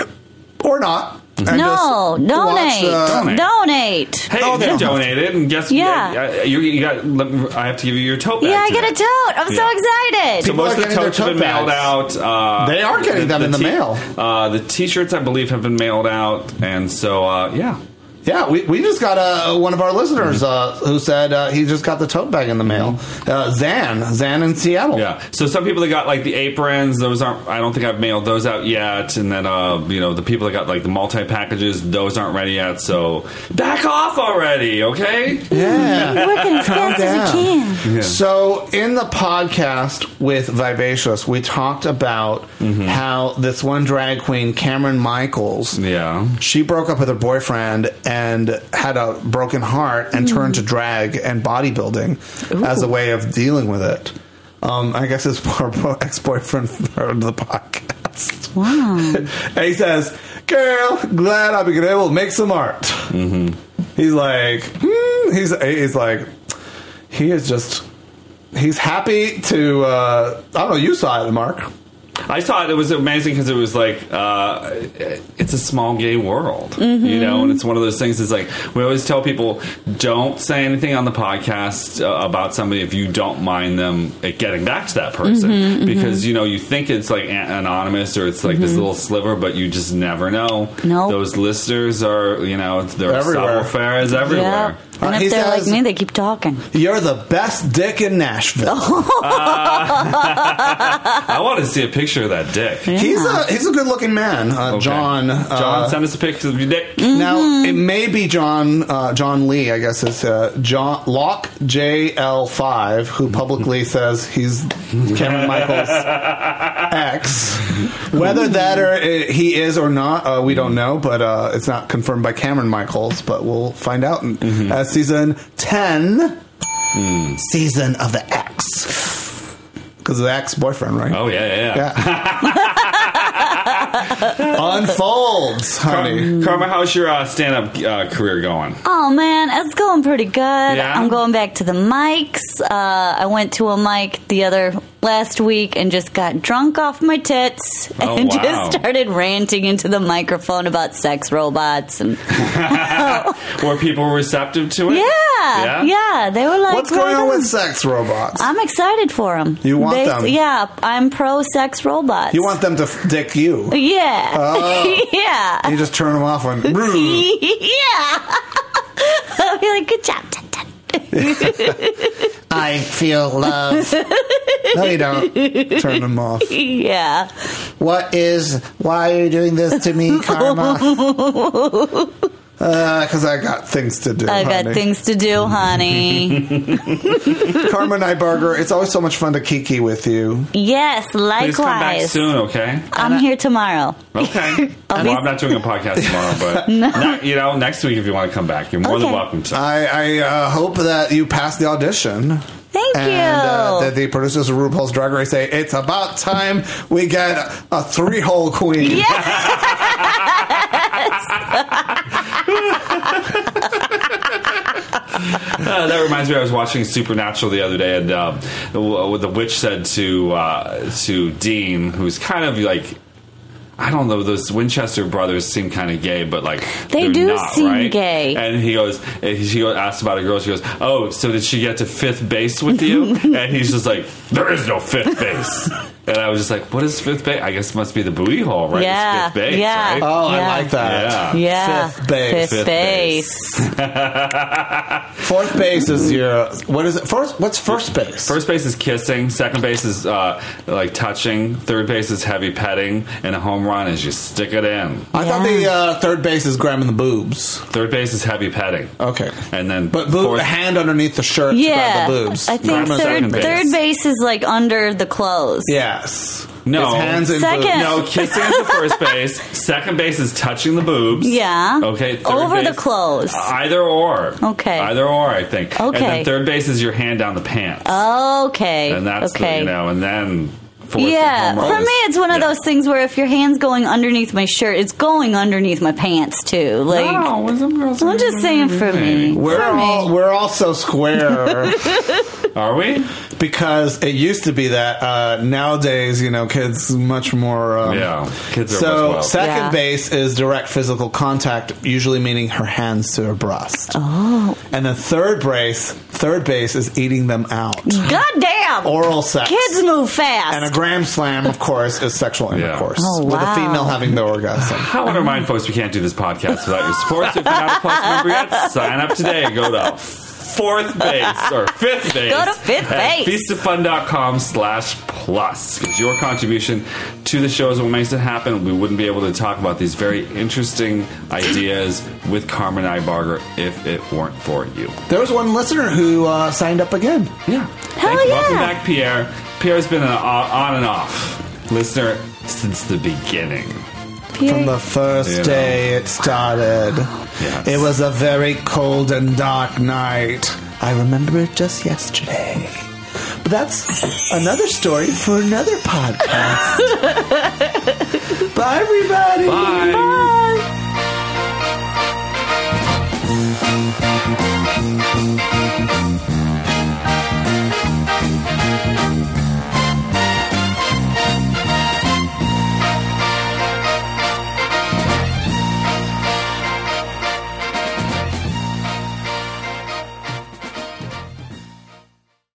A: or not.
C: And no, donate.
A: The,
C: donate. Donate.
B: Hey,
A: oh,
B: you donated, and guess
C: yeah.
B: what? You, you got. I have to give you your tote bag.
C: Yeah, I
B: today.
C: get a tote. I'm yeah. so excited.
B: So most of the totes have been mailed out. Uh,
A: they are getting them the in the t- mail.
B: Uh, the T-shirts, I believe, have been mailed out, and so uh, yeah.
A: Yeah, we, we just got uh, one of our listeners uh, who said uh, he just got the tote bag in the mail. Uh, Zan, Zan in Seattle.
B: Yeah. So some people that got like the aprons, those aren't. I don't think I've mailed those out yet. And then uh, you know, the people that got like the multi packages, those aren't ready yet. So back off already, okay?
A: Yeah,
C: working as fast as you can.
B: Yeah.
A: So in the podcast with Vivacious, we talked about mm-hmm. how this one drag queen, Cameron Michaels,
B: yeah,
A: she broke up with her boyfriend and had a broken heart and mm. turned to drag and bodybuilding Ooh. as a way of dealing with it. Um, I guess his poor ex-boyfriend heard the podcast.
C: Wow.
A: And he says, girl, glad I've been able to make some art.
B: Mm-hmm.
A: He's like, hmm. he's, he's like, he is just, he's happy to, uh, I don't know, you saw it, Mark.
B: I saw it. It was amazing because it was like uh, it's a small gay world, mm-hmm. you know, and it's one of those things. It's like we always tell people, don't say anything on the podcast uh, about somebody if you don't mind them getting back to that person, mm-hmm, because mm-hmm. you know you think it's like an- anonymous or it's like mm-hmm. this little sliver, but you just never know.
C: Nope.
B: Those listeners are, you know, their savoir-faire is everywhere.
C: Yeah. And
A: uh,
C: if they're
A: says,
C: like me, they keep talking.
A: You're the best dick in Nashville.
B: uh, I want to see a picture of that dick.
C: Yeah.
A: He's a he's a good looking man, uh,
B: okay.
A: John. Uh,
B: John, send us a picture of your dick.
C: Mm-hmm.
A: Now it may be John uh, John Lee, I guess it's uh, John Lock J L five, who publicly says he's Cameron Michaels' ex. Whether that or uh, he is or not, uh, we don't know. But uh, it's not confirmed by Cameron Michaels. But we'll find out. In, mm-hmm. uh, season ten, mm. season of the X, because of the ex-boyfriend, right?
B: Oh yeah, yeah,
A: yeah. Unfolds, honey.
B: Car- Karma, how's your uh, stand-up uh, career going?
C: Oh man, it's going pretty good.
B: Yeah?
C: I'm going back to the mics. Uh, I went to a mic the other last week and just got drunk off my tits
B: oh,
C: and
B: wow.
C: just started ranting into the microphone about sex robots. And
B: were people receptive to it?
C: Yeah, yeah, yeah. They were like,
A: "What's going on with sex robots?"
C: I'm excited for them.
A: You want
C: they,
A: them?
C: Yeah, I'm pro sex robots.
A: You want them to f- dick you?
C: Yeah,
A: oh.
C: yeah.
A: You just turn them off and
C: yeah. I'll be like, "Good job."
A: I feel love. No, you don't. Turn them off.
C: Yeah.
A: What is... Why are you doing this to me, Karma? Because uh, I got things to do,
C: I
A: honey.
C: got things to do, honey.
A: Karma Nybarger, it's always so much fun to kiki with you.
C: Yes, likewise.
B: Please come back soon, okay?
C: I'm I, here tomorrow.
B: Okay. well,
C: be...
B: I'm not doing a podcast tomorrow, but
C: no.
B: ne- you know, next week if you want to come back, you're more
C: okay.
B: than welcome to.
A: I, I uh, hope that you pass the audition.
C: Thank
A: and,
C: you.
A: Uh, the, the producers of RuPaul's Drag Race say, it's about time we get a three-hole queen.
B: Uh, that reminds me, I was watching Supernatural the other day, and um, the, the witch said to uh, to Dean, who's kind of like, I don't know, those Winchester brothers seem kind of gay, but like
C: They
B: they're
C: do
B: not,
C: seem
B: right?
C: gay.
B: And he goes, and she goes, asked about a girl. She goes, "Oh, so did she get to fifth base with you?" And he's just like, "There is no fifth base." And I was just like, "What is fifth base? I guess it must be the booty hole, right?
C: Yeah,
B: It's fifth base,
C: yeah.
B: right?"
A: Oh,
C: Yeah.
A: I like that.
B: Yeah.
C: Yeah.
A: Fifth base.
C: Fifth,
B: Fifth
C: base.
A: Fourth base is your, what is it? First, what's first base?
B: First base is kissing. Second base is uh, like touching. Third base is heavy petting. And a home run is you stick it in.
A: I thought
C: Yeah.
A: the uh, third base is grabbing the boobs.
B: Third base is heavy petting.
A: Okay.
B: And then
A: But boob,
B: fourth,
A: the hand underneath the shirt to
C: Yeah.
A: grab the boobs.
C: I think
B: Grab
C: third,
B: second base.
C: third base is like under the clothes.
A: Yes.
B: No.
A: It's hands and
C: Second.
A: boobs.
B: no, kissing is the first base. Second base is touching the boobs.
C: Yeah.
B: Okay. Third
C: Over the
B: base-
C: clothes.
B: Either or.
C: Okay.
B: Either or, I think. And
C: Okay.
B: then third base is your hand down the pants.
C: Okay.
B: And that's
C: okay.
B: the, you know, and then fourth
C: Yeah,
B: home run
C: for
B: is-
C: me, it's one of
B: yeah.
C: those things where if your hand's going underneath my shirt, it's going underneath my pants too. Like,
B: No, some girls
C: I'm just saying for me.
A: We're
C: For
A: all
C: me.
A: we're all so square
B: Are we?
A: because it used to be that uh, nowadays, you know, kids much more. Um,
B: Yeah. Kids are
A: So
B: much well.
A: second
C: Yeah.
A: base is direct physical contact, usually meaning her hands to her breast. Oh. And then third base, third base is eating them out.
C: Goddamn!
A: Oral sex.
C: Kids move fast.
A: And a gram slam, of course, is sexual intercourse
C: Oh,
A: with a
C: wow.
A: female having the orgasm.
B: I want to remind folks we can't do this podcast without your support. So if you're not a Plus member yet, sign up today. Go to fourth base or fifth base.
C: Go to fifth
B: at
C: base.
B: feast of fun dot com slash plus. Because your contribution to the show is what makes it happen. We wouldn't be able to talk about these very interesting ideas with Carmen Ibarger if it weren't for you.
A: There was one listener who uh, signed up again.
B: Yeah.
C: Hell
B: Thank you.
C: yeah.
B: Welcome back, Pierre. Pierre's been an on and off listener since the beginning.
A: From the first
B: You know.
A: day it started.
B: Yes.
A: It was a very cold and dark night. I remember it just yesterday. But that's another story for another podcast. Bye, everybody.
B: Bye.
C: Bye.